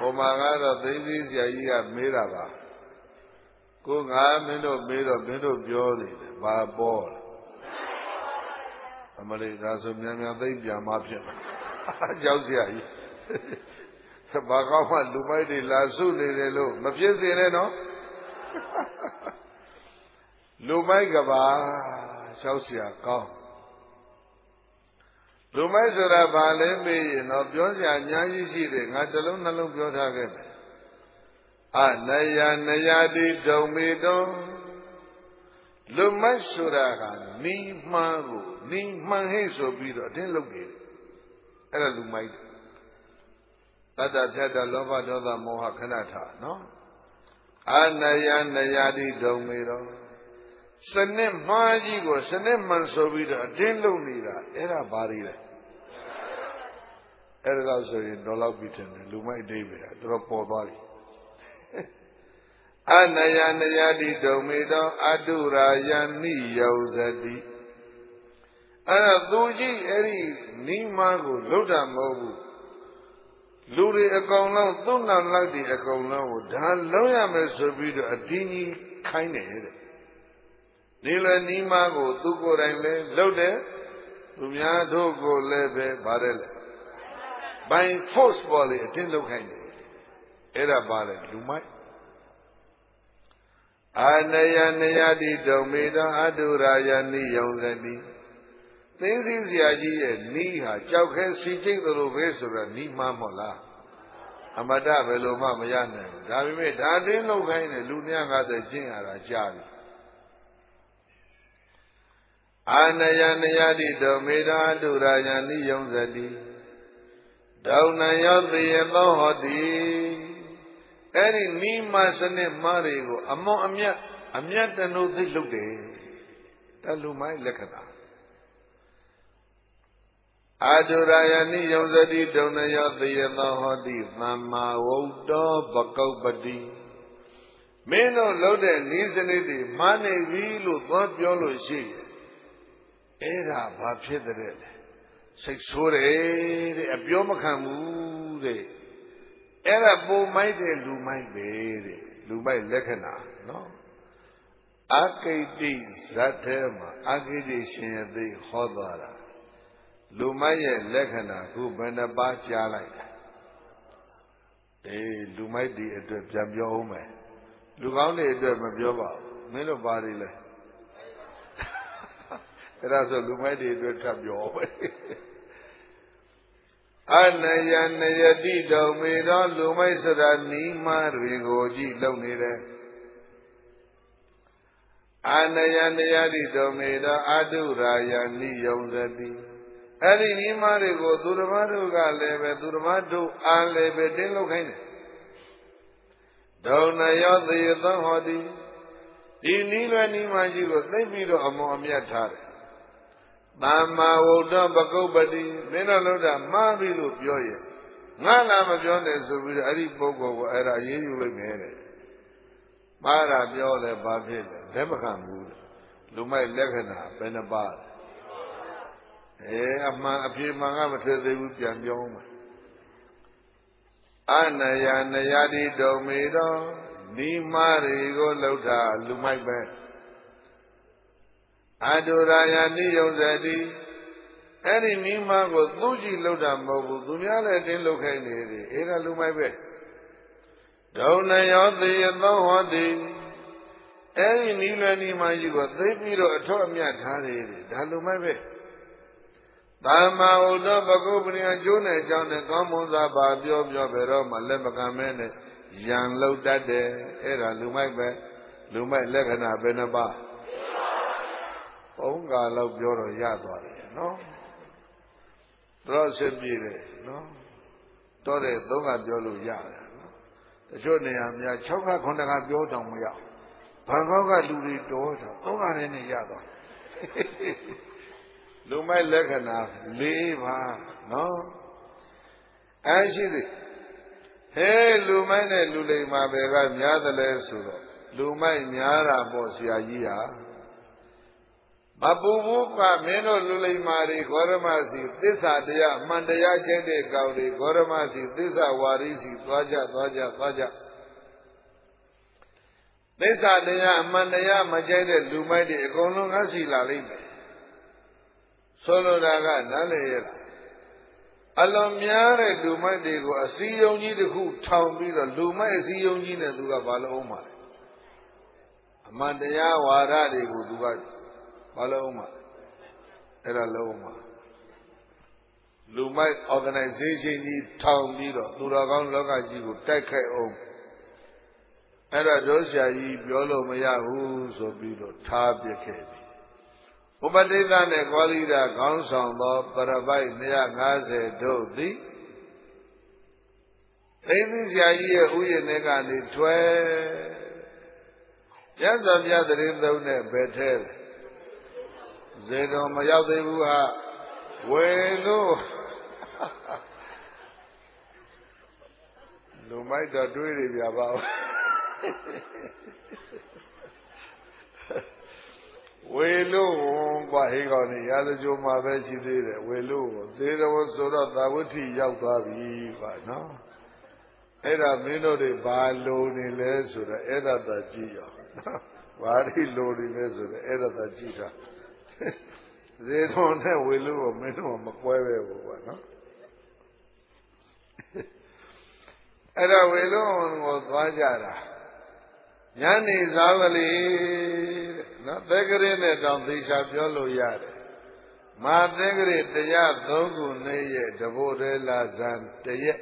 ဟိုမှာကတော့သိသိဆရာကြီးကမေးတာပါကိုငါမင်းတို့မေးတော့မင်းတို့ပြောနေတယ်ဘာပေါ်အမလေးဒါဆိုမြန်မြန်သိပြန်မှဖြစ်မှာကြောက်ဆရာကြီးဘာကောင်းမှလူမိုက်တွေလာစုနေတယ်လို့မဖြစ်စေနဲ့နော်လူမိုက်ကပါရှောက်เสียကောင်းလူမိုက်ဆိုတာဘာလဲမေးရင်တော့ပြောเสียအများကြီးရှိတယ်ငါတစ်လုံးနှလုံးပြောထားခဲ့တယ်အနယနယတိဒုံမေတုံလူမိုက်ဆိုတာကနီးမှန်းကိုနီးမှန်းဟိဆိုပြီးတော့အတင်းလုပ်နေတယ်အဲ့ဒါလူမိုက်တတ္တဖြတ်တလောဘဒေါသမောဟခဏထားနော်အနယနယတိဒုံမေတုံစနစ်မှားကြီးကိုစနစ်မှန်ဆိုပြီးတော့အတင်းလုပ်နေတာအဲ့ဒါဘာတွေလဲအဲ့ဒါဆိုရင်တော့လောက်ပြီးတယ်လူမိုက်အတိတ်ပဲတော်တော်ပေါ်သွားပြီအနယနယတိဒုံမေတောအတုရာယနိယောဇတိအဲ့ဒါသူကြီးအဲ့ဒီနိမကိုလုတ်တာမဟုတ်ဘူးလူတွေအကောင်လုံးသူ့နောက်လိုက်ဒီအကောင်လုံးကိုဒါလုံးရမယ်ဆိုပြီးတော့အတင်းကြီးခိုင်းတယ်တဲ့ဒီလိုနီးမကိုသူကိုယ်တိုင်လဲလှုပ်တယ်သူများတို့ကိုလည်းပဲပါတယ်လေ by force ပေါ်လေအတင်းလှုပ်ခိုင်းတယ်အဲ့ဒါပါလေလူမိုက်အာနယနယတိတုံမေတံအတုရာယနိယောဇတိသိသိစရာကြီးရဲ့နီးဟာကြောက်ခဲစီကျိတ်သလိုပဲဆိုတာနီးမှမဟုတ်လားအမတဘယ်လိုမှမရနိုင်ဘူးဒါပေမဲ့ဒါတင်းလှုပ်ခိုင်းတယ်လူများကားတဲ့ကျင့်ရတာကြားပြီအာနယနယတိတုံမေတံအတုရာယနိယောဇတိဒုံနယောတိယသောဟောတိအဲ့ဒီနိမစနစ်မှားတွေကိုအမွန်အမြတ်အမြတ်တနုသိလုပ်တယ်တလူမိုင်းလက္ခဏာအာတုရာယနိယောဇတိဒုံနယောတိယသောဟောတိသမ္မာဝုတ္တောပကုပ္ပတိမင်းတို့လုပ်တဲ့နိစနစ်တွေမှားနေပြီလို့သွားပြောလို့ရှိရင်အဲ့ဒါဘာဖြစ်တဲ့လဲစိတ်ဆိုးတယ်တဲ့အပြောမခံဘူးတဲ့အဲ့ဒါပုံမိုက်တဲ့လူမိုက်ပဲတဲ့လူမိုက်လက္ခဏာနော်အကိတိဇတ်ထဲမှာအကိတိရှင်ရသိဟောသွားတာလူမိုက်ရဲ့လက္ခဏာခုဘယ်နှပါးကြားလိုက်တာအေးလူမိုက်ဒီအတွက်ပြန်ပြောအောင်မယ်လူကောင်းတွေအတွက်မပြောပါဘူးမင်းတို့ပါတွေလဲအဲ့ဒါဆိုလူမိုက်တွေအတွက်ထပ်ပြောပဲအနယနယတိတုံမေသောလူမိုက်ဆိုတာနီးမတွေကိုကြည့်လုံနေတယ်အနယနယတိတုံမေသောအတုရာယနိယောဇတိအဲ့ဒီနီးမတွေကိုသူဓမ္မတို့ကလည်းပဲသူဓမ္မတို့အားလည်းပဲတင်းလုပ်ခိုင်းတယ်ဒုံနယောသေသံဟောတိဒီနီးလွယ်နီးမကြီးကိုသိပြီးတော့အမောအမြတ်ထားတယ်သမ္မာဝုဒ္ဓပကုပ္ပတိမင်းတို့လို့တာမှားပြီလို့ပြောရင်ငါလာမပြောနဲ့ဆိုပြီးတော့အဲ့ဒီပုဂ္ဂိုလ်ကိုအဲ့ဒါအေးယူလိုက်မယ်တဲ့မှားတာပြောလဲဘာဖြစ်လဲလက်မခံဘူးလူမိုက်လက္ခဏာဘယ်နှပါးအဲအမှန်အပြေမှန်ကမထွက်သေးဘူးပြန်ပြောမှာအနယနယတိတုံမေတော်နိမာတွေကိုလှုပ်တာလူမိုက်ပဲအတုရာယနိယောဇတိအဲ့ဒီနိမကိုသူကြည့်လှုပ်တာမဟုတ်ဘူးသူများလည်းတင်းလှုပ်ခိုင်းနေတယ်အဲ့ဒါလူမိုက်ပဲဒုံနယောသေယသောဟောတိအဲ့ဒီနိလွယ်နိမကြီးကိုသိပြီးတော့အထောက်အမြတ်ထားတယ်ဒါလူမိုက်ပဲသမ္မာဥဒ္ဓပကုပ္ပနိအကျိုးနဲ့အကြောင်းနဲ့ကောင်းမွန်စွာပါပြောပြောဘယ်တော့မှလက်မကမဲနဲ့ယံလှုပ်တတ်တယ်အဲ့ဒါလူမိုက်ပဲလူမိုက်လက္ခဏာဘယ်နှပါသုံးကာလောက်ပြောတော့ရသွားတယ်နော်တော့စစ်ပြေတယ်နော်တော့တဲ့သုံးကာပြောလို့ရတယ်နော်တချို့နေရာများ၆ခါခုနှစ်ခါပြောတောင်မရဘာကောက်ကလူတွေတော်တာသုံးကာနဲ့နဲ့ရသွားလူမိုက်လက္ခဏာ၄ပါးနော်အဲရှိသည်ဟဲလူမိုက်နဲ့လူလိမ္မာပဲကများတယ်လဲဆိုတော့လူမိုက်များတာပေါ့ဆရာကြီးဟာ Mapubu ka meno lulay mari goramasi tisa dia mandaya jende kauri goramasi tisa warisi twaja twaja twaja tisa dia mandaya majende lumai di ekonong ngasi lalim solo daga nale yela alam myare lumai di ko asiyong ji tku thong pi do lumai asiyong ji ne tu ka ba lo oma mandaya wara de ko tu ka ba lo oma era loma lumai organization ji thong pi do tu ra kaung loka ji ko tait khai ông era do sia ji pyo lo ma ya hu so pi do tha pit khe bi Upadita ne kwalida kaung saung tho parabai two fifty do thi Thithi sia ji ye uye ne ka ni thwe Yat sa pya thrin thau ne be the le Zêတော်မရောက်သေးဘူးဟာဝယ်လို့လူမိုက်တော့တွေးနေပြပါဦးဝယ်လို့ကွာဟိကောင်နေရာဇကြိုမှာပဲရှိသေးတယ်ဝယ်လို့ဇေတော်ဆိုတော့သာဝတိရောက်သွားပြီကွာနော်အဲ့ဒါမင်းတို့တွေဘာလိုနေလဲဆိုတော့အဲ့ဒါသာကြည့်ရောဘာတွေလိုနေလဲဆိုတော့အဲ့ဒါသာကြည့်တာဇေတော်နဲ့ဝေလူကိုမင်းတို့မကွဲပဲဘူးကွာနော်အဲ့ဒါဝေလူကိုသွားကြတာညနေစားကလေးတဲ့နော်သက်ကလေးနဲ့တောင်သေချာပြောလို့ရတယ်မာသက်ကလေးတရားသုံးခုနဲ့ရဲ့တဘို့တဲလာဇန်တရက်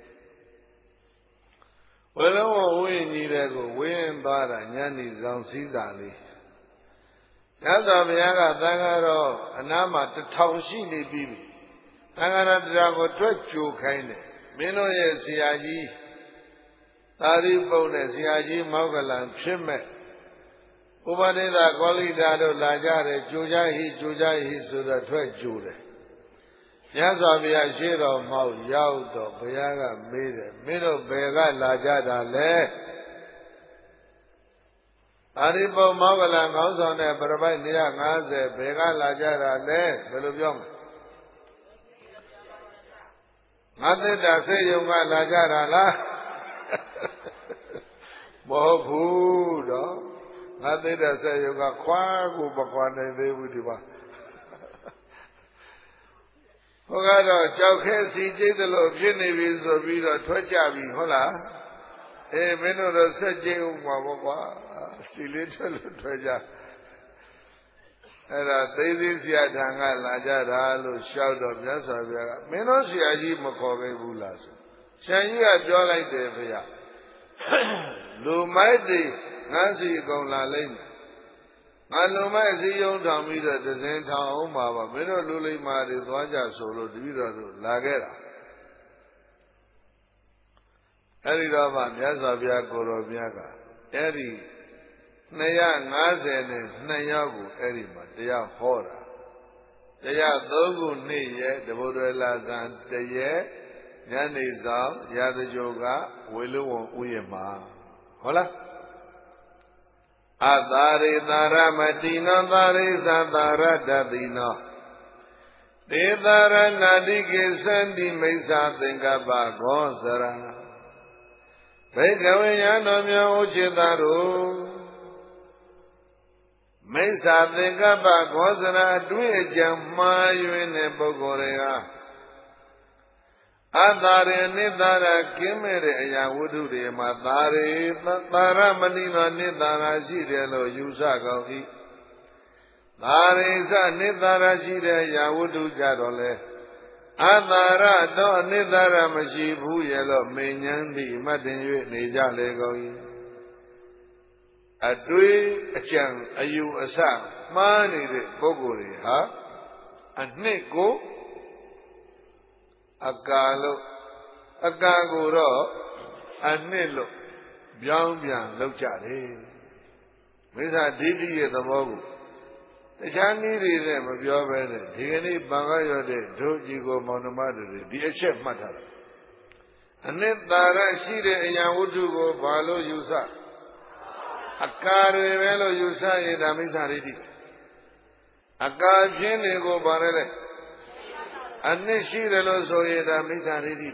ဝေလူကိုဝိညာဉ်တဲ့ကိုဝင်းသွားတာညနေဆောင်စည်းစာလေးညသာဘုရားကသံဃာတော်အနားမှာတထောင်ရှိနေပြီသံဃာတော်တရားကိုတွက်ကြိုခိုင်းတယ်မင်းတို့ရဲ့ဆရာကြီးသာရိပုတ္တနဲ့ဆရာကြီးမောက္ကလံဖြစ်မဲ့ဥပဒေသာကောလိတာတို့လာကြတယ်ကြိုကြဟိကြိုကြဟိဆိုတော့ထွက်ကြိုတယ်ညသာဘုရားရှေ့တော်မောက်ရောက်တော့ဘုရားကမေးတယ်မင်းတို့ဘယ်ကလာကြတာလဲအာရိပုမောက္ကလံခေါင်းဆောင်တဲ့ပရပိုက်two fiftyဘယ်ကလာကြတာလဲဘယ်လိုပြောမလဲငါသက်တာစေယုံကလာကြတာလားမဟုတ်ဘူးတော့ငါသက်တာစေယုံကခွာကိုမခွာနိုင်သေးဘူးဒီမှာဟိုကတော့ကြောက်ခဲစီကျိတ်တယ်လို့ဖြစ်နေပြီဆိုပြီးတော့ထွက်ကြပြီဟုတ်လားအေးမင်းတို့တော့ဆက်ကျိတ်ဦးမှာပေါ့ကွာစီလေးထွက်လို့ထွက်ကြအဲ့ဒါသိသိဆရာထံကလာကြတာလို့ရှောက်တော့မြတ်စွာဘုရားကမင်းတို့ဆရာကြီးမခေါ်ခဲ့ဘူးလားဆိုဆရာကြီးကပြောလိုက်တယ်ဗျာလူမိုက်တွေငါးစီအကုန်လာလိမ့်မယ်ငါလူမိုက်စီယုံထောင်ပြီးတော့တစင်းထောင်အောင်ပါပါမင်းတို့လူလိမ္မာတွေသွားကြဆိုလို့တပည့်တော်တို့လာခဲ့တာအဲ့ဒီတော့မှမြတ်စွာဘုရားကိုယ်တော်မြတ်ကအဲ့ဒီtwo fiftyနဲ့twoယောက်ကိုအဲ့ဒီမှာတရားဟောတာတရားသုံးခုနေ့ရဲ့တဘုဒ္ဓလာဇန်တရက်ညနေဆောင်ရာဇကြိုကဝေလူဝံဥယျာဉ်မှာဟုတ်လားအသာရိသာရမတိနောသာရိသသာရတတိနောဒေသာရဏတိကေသန္တိမိစ္ဆာသင်္ကပ္ပခောစရဘေကဝေယံတော်မြတ်ဥจิตတို့မိစ္ဆာသင်္ကပ္ပခောစရအတွေ့အကြံမှားယွင်းတဲ့ပုဂ္ဂိုလ်တွေဟာအသာရနိသာရကင်းမဲ့တဲ့အရာဝတ္ထုတွေမှာသာရေသာရမဏိသောနိသာရရှိတယ်လို့ယူဆကောင်း၏သာရေစနိသာရရှိတဲ့အရာဝတ္ထုကြတော့လေအသာရတော့အနိသာရမရှိဘူးရဲ့လို့မေဉ္ဇန်းပြီးမှတ်တင်၍နေကြလေကုန်၏အတွေ့အကြံအယူအဆမှားနေတဲ့ပုဂ္ဂိုလ်တွေဟာအနှစ်ကိုအကာလို့အကာကိုတော့အနှစ်လို့ပြောင်းပြန်လောက်ကြတယ်မိစ္ဆာဒိဋ္ဌိရဲ့သဘောကိုတခြားနည်းတွေနဲ့မပြောဘဲနဲ့ဒီကနေ့ပံကရောတဲ့ဒုကြီးကိုမောင်နှမတွေဒီအချက်မှတ်ထားတယ်အနှစ်သာရရှိတဲ့အရာဝတ္ထုကိုဘာလို့ယူဆအကာတွေပဲလို့ယူဆရင်ဒါမိစ္ဆာဒိဋ္ဌိ Aka Pini go Barele Anishi Relo Soyeda Misaridi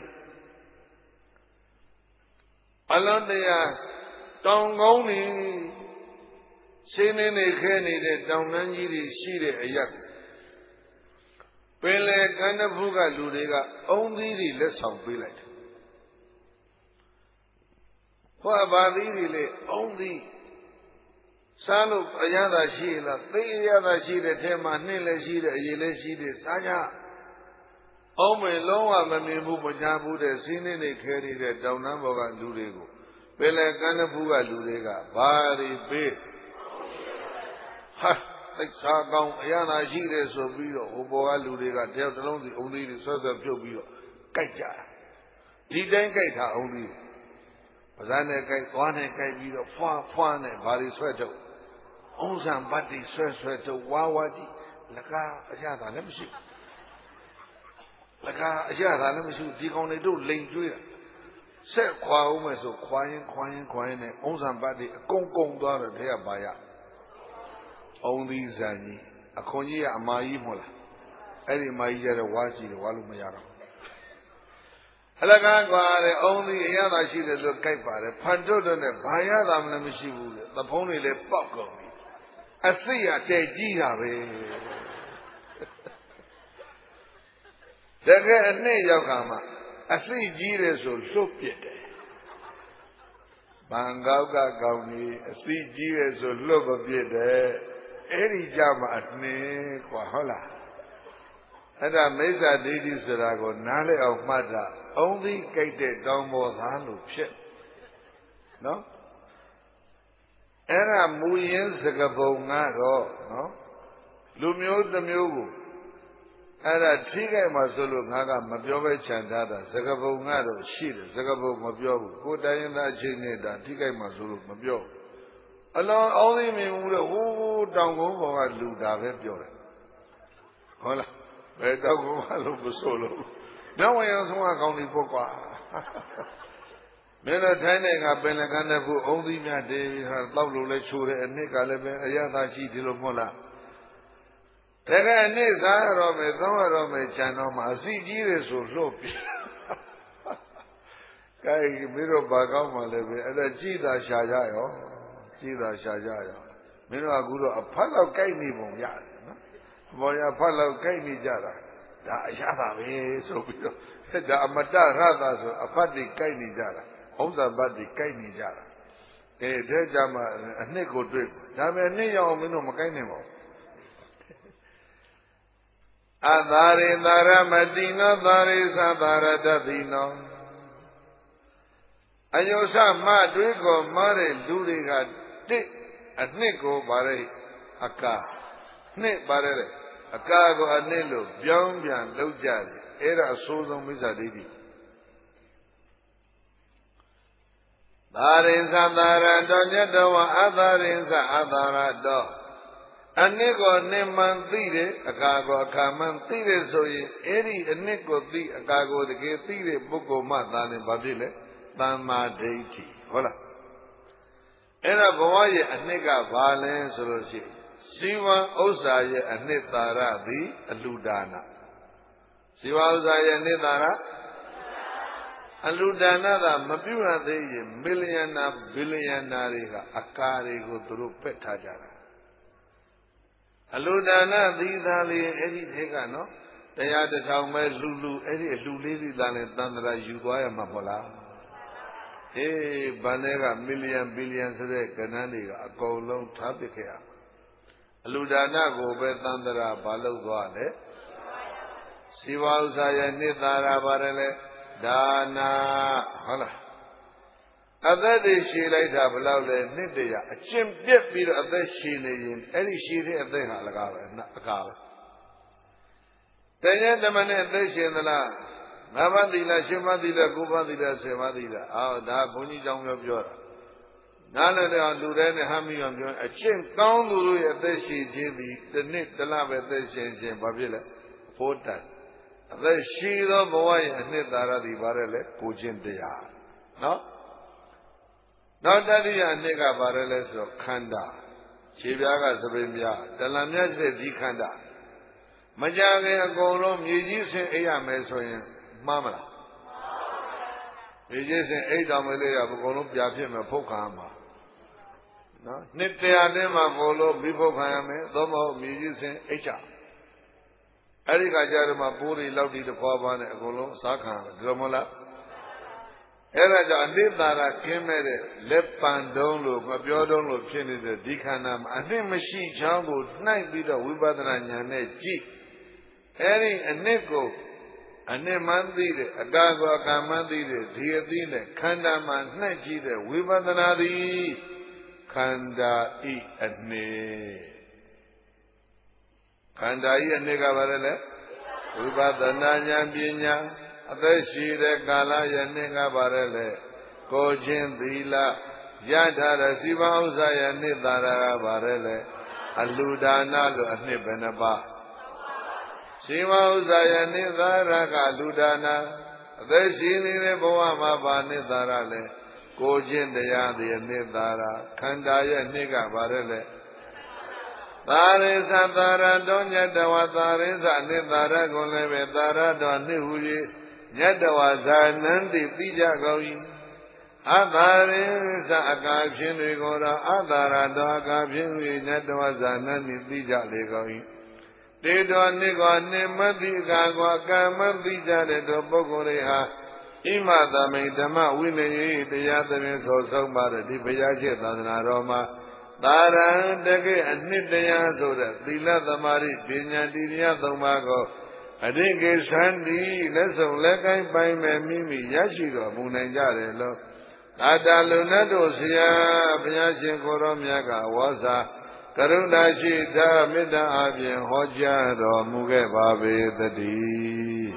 Alondia Tongoni Sinin Keni Downanji Shire Ayak Pele Kanabuga Ludega only the less of Billet. What about the only son of Ayada Sheila, the other Sheila, Tema, Nila Sheila, Yele Sheila, Saya. Ome Loa Mamibu Jabu, the Sinin carry the Downamboga Ludego. Pele Kanabuga Ludega, Bari Big. Ha! Like Sagam, Ayana Sheila, so Bido, Oboa Ludega, tell the only the sort of Jobio, Kaja. Did they get her only? Zane kai kwane kai bido fwa fwa ne bari sweto onsan bati swe sweto wawati laka ayada ne mshi laka ayada ne mshi di kaung ne do lian jwe la set khwa aw me so khwa yin khwa yin khwa yin ne onsan bati akong kong twa de the ya ba ya aung thi zan ji akhon ji ya ama ji mo la ai di ama ji ja de wa ji de wa lo ma ya do Alaga Guare only Yada she did look Kai Pare, Pandoda, Bayada Namashibu, the pony le Poko. I see a te Giave. There get a name Yakama. I see Gires or Sopiete. Bangauga Gauni, I see Gires or Lobapiete. Any Jama at me, Quahola. And I made that ladies that I go Nale of Mada. Only get it down more than ship. No? And I'm moving Sagabongaro, no? Lumio the Mugu. And I think I must look Naga Mabiobe Chandada, Sagabongaro, Shid, Sagabo Mabio, good day in that Chineda, Tika Mazulu, Mabio. Alone only me who down over Luda Piore. Hola, where don't go solo. No one else want only Poqua. Men are tending up in a kind of only me a day, her lovely lecture and Nicolebe, a yada she tilomola. There are nays are of a door of a chanoma, see Jesus or so. Kai Miro Bagama lebe, and a Gida Shajayo, Gida Shajayo. Miro Aguro, a pile of Kaini Boyard. Boy, a pile of Kaini Jara. Yada, so the Amata Rada, a party Kaini Jara, also body Kaini Jara. A Dejama, a Nico drip, Dame Nia Mino Macanimo. Adari Nara Medina, Dari Sadara Dadino. Ayosa Madrigo Mare Duriga Dick at Nico Bare Aka Nick Barre. Akago Anelo, Biambian, Lojali, Era Sodom Mizadidi. There is Adara Donjadawa, Adar is Adara Do. Anigo Neman Tire, Akago Akaman Tire Soye, Eri, Anigo Ti, Akago the Gay Tire, Boko Matan in Babile, Tama Deiti. Hola. Era Boye, Aniga Valen Solosi. Siva Osaya Anitara the Aludana. Siva Osaya Nitara Aludana the Mapura the millionaire billionaire Akari go through Petajara. Aludana these are the Eddie Tegano. They are the town where Lulu Eddie Luli than Tandra Yudoya Mapola. Hey, Banega million billions a day, Canani, a go long topic here. Ludana go Betandra Balugale Siva Usaya Nitara Barele Dana Hala. Other day she laid up lovely Nidia, a chimp dip beat of the shilling, any sheet of the Halagala. Then the man at the shin the la Navadila, Shimadila, Gubadila, Semadila, oh, da Buni Jong of Jora. None of them do any hammy on you. A chin down the at the she, the knit, the love at the shin, Babila, four times. The she the boy and knit Dara the Barele, Pujin de Ya. No? Not that he and Nega Bareles of Kanda. ခြေပြားကသပင်ပြားတလံမြတ်တဲ့ဒီခန္ဓာမကြခင်အကုန်လုံးမြေကြီးဆင်းအိပ်ရမယ်ဆိုရင်မှားမလားမြေကြီးဆင်းအိပ်တော်မလေးရအကုန်လုံးပြာဖြစ်မယ်ဖုတ်ခံမှာနော်နှစ်တရားတင်းမှာအကုန်လုံးပြီးဖုတ်ခံရမယ်သို့မဟုတ်မြေကြီးဆင်းအိပ်ချအဲ့ဒီကကြတော့မှပိုးတွေလောက်ဒီတစ်ခွားပါးနဲ့အကုန်လုံးစားခံတယ်ဒီလိုမဟုတ်လားအဲ့ဒါကြောင့်အနိတ္တရာကင်းမဲ့တဲ့လက်ပံတုံးလို့မပြောတုံးလို့ဖြစ်နေတဲ့ဒီခန္ဓာမှာအနှစ်မရှိချောင်းကိုနှိုက်ပြီးတော့ဝိပဿနာဉာဏ်နဲ့ကြည့်အဲ့ဒီအနှစ်ကိုအနှစ်မှန်းသိတဲ့အကာကိုအကာမှန်းသိတဲ့ဒီအသိနဲ့ခန္ဓာမှာနှိုက်ကြည့်တဲ့ဝိပဿနာသည်ခန္ဓာဤအနှစ်ခန္ဓာဤအနှစ်ကဘာလဲလဲဝိပဿနာဉာဏ်ပညာအသက်ရှိတဲ့ကာလယနေ့ကပါရဲလေကိုချင်းသီလရထားတဲ့စီပံဥစ္စာယနေ့သာရကပါရဲလေအလူဒါနလို့အနှစ်ဘယ်နှပါစီပံဥစ္စာယနေ့သာရကလူဒါနအသက်ရှိနေတဲ့ဘဝမှာပါနေ့သာရလေကိုချင်းတရားသည်နေ့သာရခန္ဓာရဲ့နေ့ကပါရဲလေသာရိသသာရတောညတဝသာရိသနိသာရကိုလည်းပဲသာရတော်နှစ်ဟူ၍ညတဝဇာနန္တိသိကြကုန်၏အသာရိသအကာဖြင့်တွေကိုတော့အသာရတော်အကာဖြင့်၍ညတဝဇာနန္တိသိကြလေကုန်၏တေတော်နှစ်ကောနှင့်မသိကာကောကမ္မသိကြတဲ့တို့ပုဂ္ဂိုလ်တွေဟာဣမသမိန်ဓမ္မဝိနည်းတရားသဖြင့်ဆိုဆုံးပါတဲ့ဒီဘုရားရှိခိုးသာသနာတော်မှာသာရံတကယ်အနှစ်တရားဆိုတဲ့သီလသမာဓိပညာတရားသုံးပါးကိုအရိကေသံတိလက်ဆုံးလက်ကိုင်းပိုင်းမဲ့မိမိရရှိတော်မူနိုင်ကြတယ်လို့သာတလူနတ်တို့ဆရာဘုရားရှင်ကိုရောမြတ်ကဝါစာကရုဏာရှိတာမေတ္တာအပြင်ဟောကြားတော်မူခဲ့ပါပေသတည်း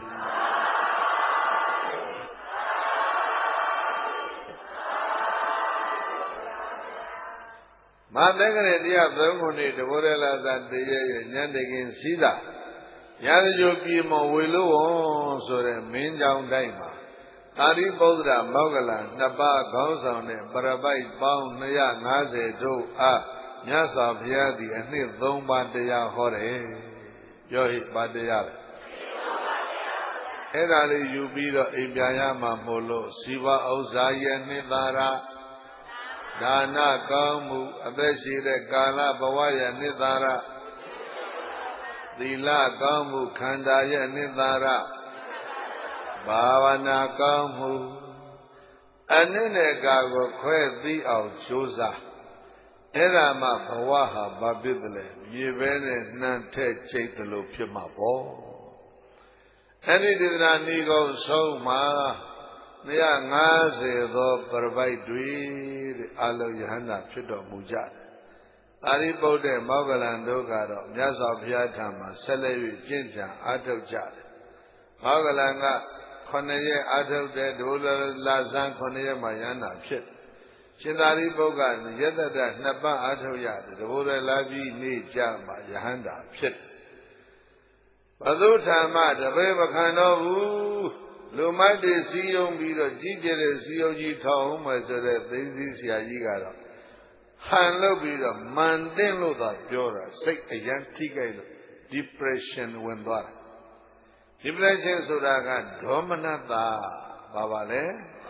မသက္ကရေတရားသုံးခုနှစ်တဘောရလာသာတရရဲ့ဉာဏ်တကင်စီးတာရာဇဂိုပြေမဝေလို့ဝံဆိုတဲ့မင်းကြောင်တိုင်းမှာသာရိပုတ္တရာမောဂလနှစ်ပါးခေါင်းဆောင်တဲ့ပရပိုက်ပေါင်းနှစ်ရာငါးဆယ်တို့အားမြတ်စွာဘုရားသည်အနှစ်သုံးပါးတရားဟောတယ်ပြောဟိပါတရားလေအဲ့ဒါလေးယူပြီးတော့အိမ်ပြန်ရမှာမို့လို့စီဝဥစ္စာရဲ့နှစ်သာရဒါနကောင်းမှုအသက်ရှိတဲ့ကာလဘဝရဲ့နှစ်သာရသီလကောင်းမှုခန္ဓာရဲ့နှစ်သာရဘာဝနာကောင်းမှုအနည်းနဲ့ကာကိုခွဲသိအောင်ကြိုးစားအဲ့ဒါမှဘဝဟာဘာဖြစ်တယ်လဲမြေပဲနဲ့နှမ်းထက်ချိတ်တယ်လို့ဖြစ်မှာပေါ့အဲ့ဒီဒေသနာဤကုန်းဆုံးမှာနှစ်ရာငါးဆယ်သောပရပိုက်တွေတဲ့အလုံးယဟန္တာဖြစ်တော်မူကြတယ်သာရိပုတ္တမောဂလန်တို့ကတော့မြတ်စွာဘုရားထံမှာဆက်လက်၍ကျင့်ကြံအားထုတ်ကြတယ်မောဂလန်ကခုနှစ်ရက်အားထုတ်တဲ့ဒုလဇန်ခုနှစ်ရက်မှာယဟန္တာဖြစ်ရှင်သာရိပုတ္တကယတတနှစ်ပတ်အားထုတ်ရတယ်ဒုရလာပြီးနေ့ကြမှာယဟန္တာဖြစ်ဘုသူထာမတပည့်ပခန္တော်ဘူးလူမိုက်တွေစီယုံပြီးတော့ကြီးကျယ်တဲ့စီယုံကြီးထောင်အောင်မယ်ဆိုတဲ့သိသိဆရာကြီးကတော့ဟန်လုပ်ပြီးတော့မန်တင်းလို့သာပြောတာစိတ်အရန်ထိကြိုက်လို့ depression ဝင်သွားတာ depression ဆိုတာကဒေါမနတာဘာပါလဲ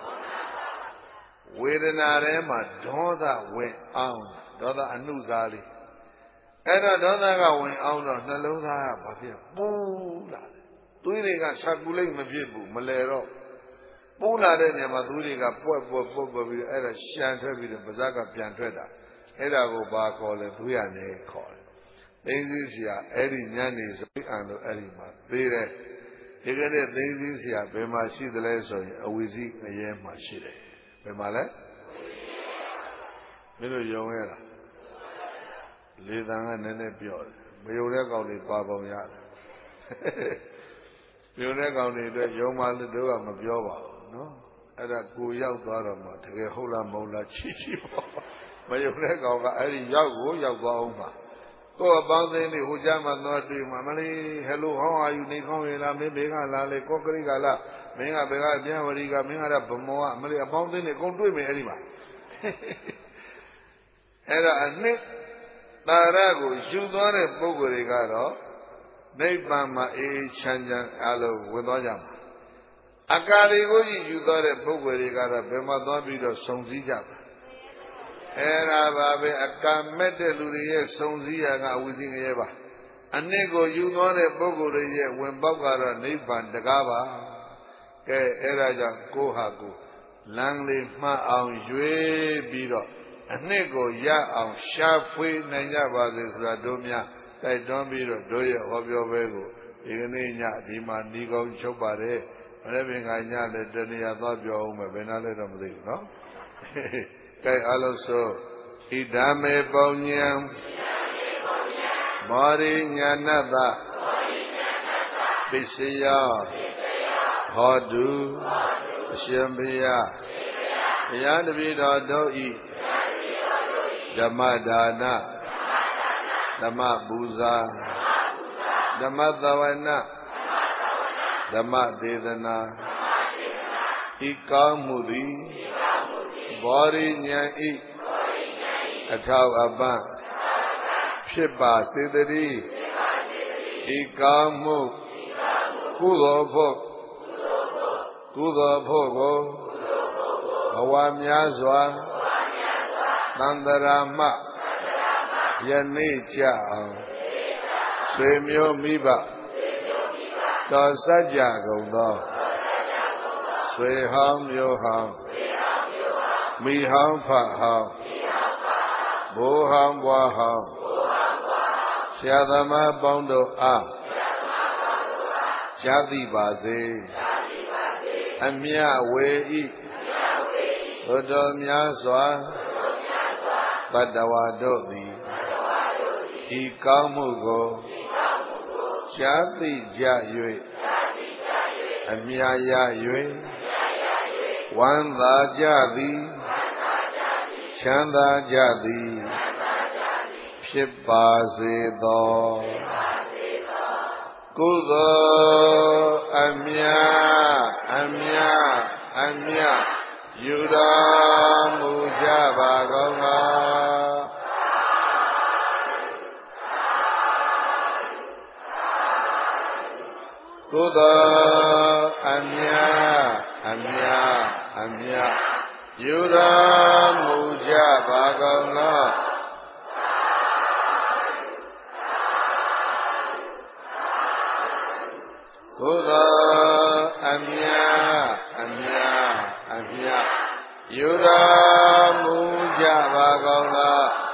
ဝေဒနာထဲမှာဒေါသဝင်အောင်ဒေါသအနုစားလေးအဲ့တော့ဒေါသကဝင်အောင်တော့နှလုံးသားကဘာဖြစ်ပူလာသွေးတွေကဆာကူလိမ့်မဖြစ်ဘူးမလဲတော့ပူလာတဲ့နေရာမှာသွေးတွေကပွက်ပွက်ပုတ်ပွက်ပြီးအဲ့ဒါရှံထွက်ပြီးတော့ပါးစပ်ကပြန်ထွက်တာအဲ့ဒါကိုဘာခေါ်လဲသွေးရနေခေါ်တယ်သိသိစရာအဲ့ဒီညနေစိတ်အံလို့အဲ့ဒီမှာသေးတယ်ဒီကနေ့သိသိစရာဘယ်မှာရှိသလဲဆိုရင်အဝိဇိငရဲမှာရှိတယ်ဘယ်မှာလဲမင်းတို့ယုံရလားလေတန်ကနည်းနည်းပြောတယ်မယုံတဲ့ကောင်တွေပါပုံရတယ်ယုံတဲ့ကောင်တွေအတွက်ယုံမှလည်းတို့ကမပြောပါဘူးနော်အဲ့ဒါကိုရောက်သွားတော့မှတကယ်ဟုတ်လားမဟုတ်လားချီချီပေါ့မယုံတဲ့ကောင်ကအဲ့ဒီရောက်ကိုရောက်သွားအောင်ပါကိုယ်အပေါင်းအသင်းတွေဟိုကြမှာတော့တွေ့မှာမလေးဟယ်လိုဟောင်းအာယူနေကောင်းရလားမင်းဘေကလာလေကောကရိကလာမင်းကဘေကပြန်ဝရီကမင်းကတော့ဗမောကမလေးအပေါင်းအသင်းတွေအကုန်တွေ့မယ်အဲ့ဒီမှာအဲ့တော့အနှစ်တာရကိုယူသွားတဲ့ပုဂ္ဂိုလ်တွေကတော့နိဗ္ဗာန်မှာအေးအေးချမ်းချမ်းအလုံးဝင်သွားကြမှာအကာလီကိုကြီးယူသွားတဲ့ပုဂ္ဂိုလ်တွေကတော့ဘယ်မှာသွားပြီးတော့စုံစည်းကြပါအဲ့ဒါပါပဲအကံမဲ့တဲ့လူတွေရဲ့စုံစည်းရကအဝိဇ္ဇငရဲပါအနစ်ကိုယူသွားတဲ့ပုဂ္ဂိုလ်တွေရဲ့ဝင်ပေါက်ကတော့နိဗ္ဗာန်တကားပါကဲအဲ့ဒါကြောင့်ကိုဟာကိုလမ်းလေးမှတ်အောင်ရွေးပြီးတော့အနှစ်ကိုရအောင်ရှာဖွေနိုင်ကြပါစေဆိုတာတို့များတိုက်တွန်းပြီးတော့တို့ရဲ့ဟောပြောပွဲကိုဒီကနေ့ညဒီမှာဏီကုံချုပ်ပါတယ်မနေ့ပင်ကညလည်းတဏှာသွားပြောအောင်မယ်ဘယ်နာလဲတော့မသိဘူးနော်ကဲအလုံးစုံဣဒာမေပုံညံမောရိညာဏတပိစယဟောတုအရှင်ဘုရားဘုရားတပည့်တော်တို့ဤဓမ္မဒါနဓမ္မပူဇာဓမ္မသဝနာဓမ္မဒေသနာဤကောင်းမှုသည်ဘောရိညာဤအထောက်အပံ့ဖြစ်ပါစေတည်းဤကောင်းမှုကုသိုလ်ဖို့ကုသိုလ်ဖို့ကိုဘဝများစွာသန္တရာမယနေ့ကြအောင်ဆွေမျိုးမိဘတော်စัจ जा ကုန်သောဆွေဟောင်းမျိုးဟောင်းမိဟောင်းဖဟောင်းဘိုးဟောင်းဘွားဟောင်းဆရာသမားပေါင်းတို့အားကြားသိပါစေအမြဝေဤဘုဒ္ဓများစွာဘတ္တဝါတို့သည်ဤကောင်းမှုကိုကြားသိကြ၍အမြရ၍ဝမ်းသာကြသည်ချမ်းသာကြသည်ဖြစ်ပါစေသောကုသိုလ်အမြအမြအမြယူတော်မူကြပါကုန်သောကုသိုလ်အမြအမြအမြယူတော်မူကြပါကုန်သောကုသိုလ်အမြအမြအမြယူတော်မူကြပါကုန်သော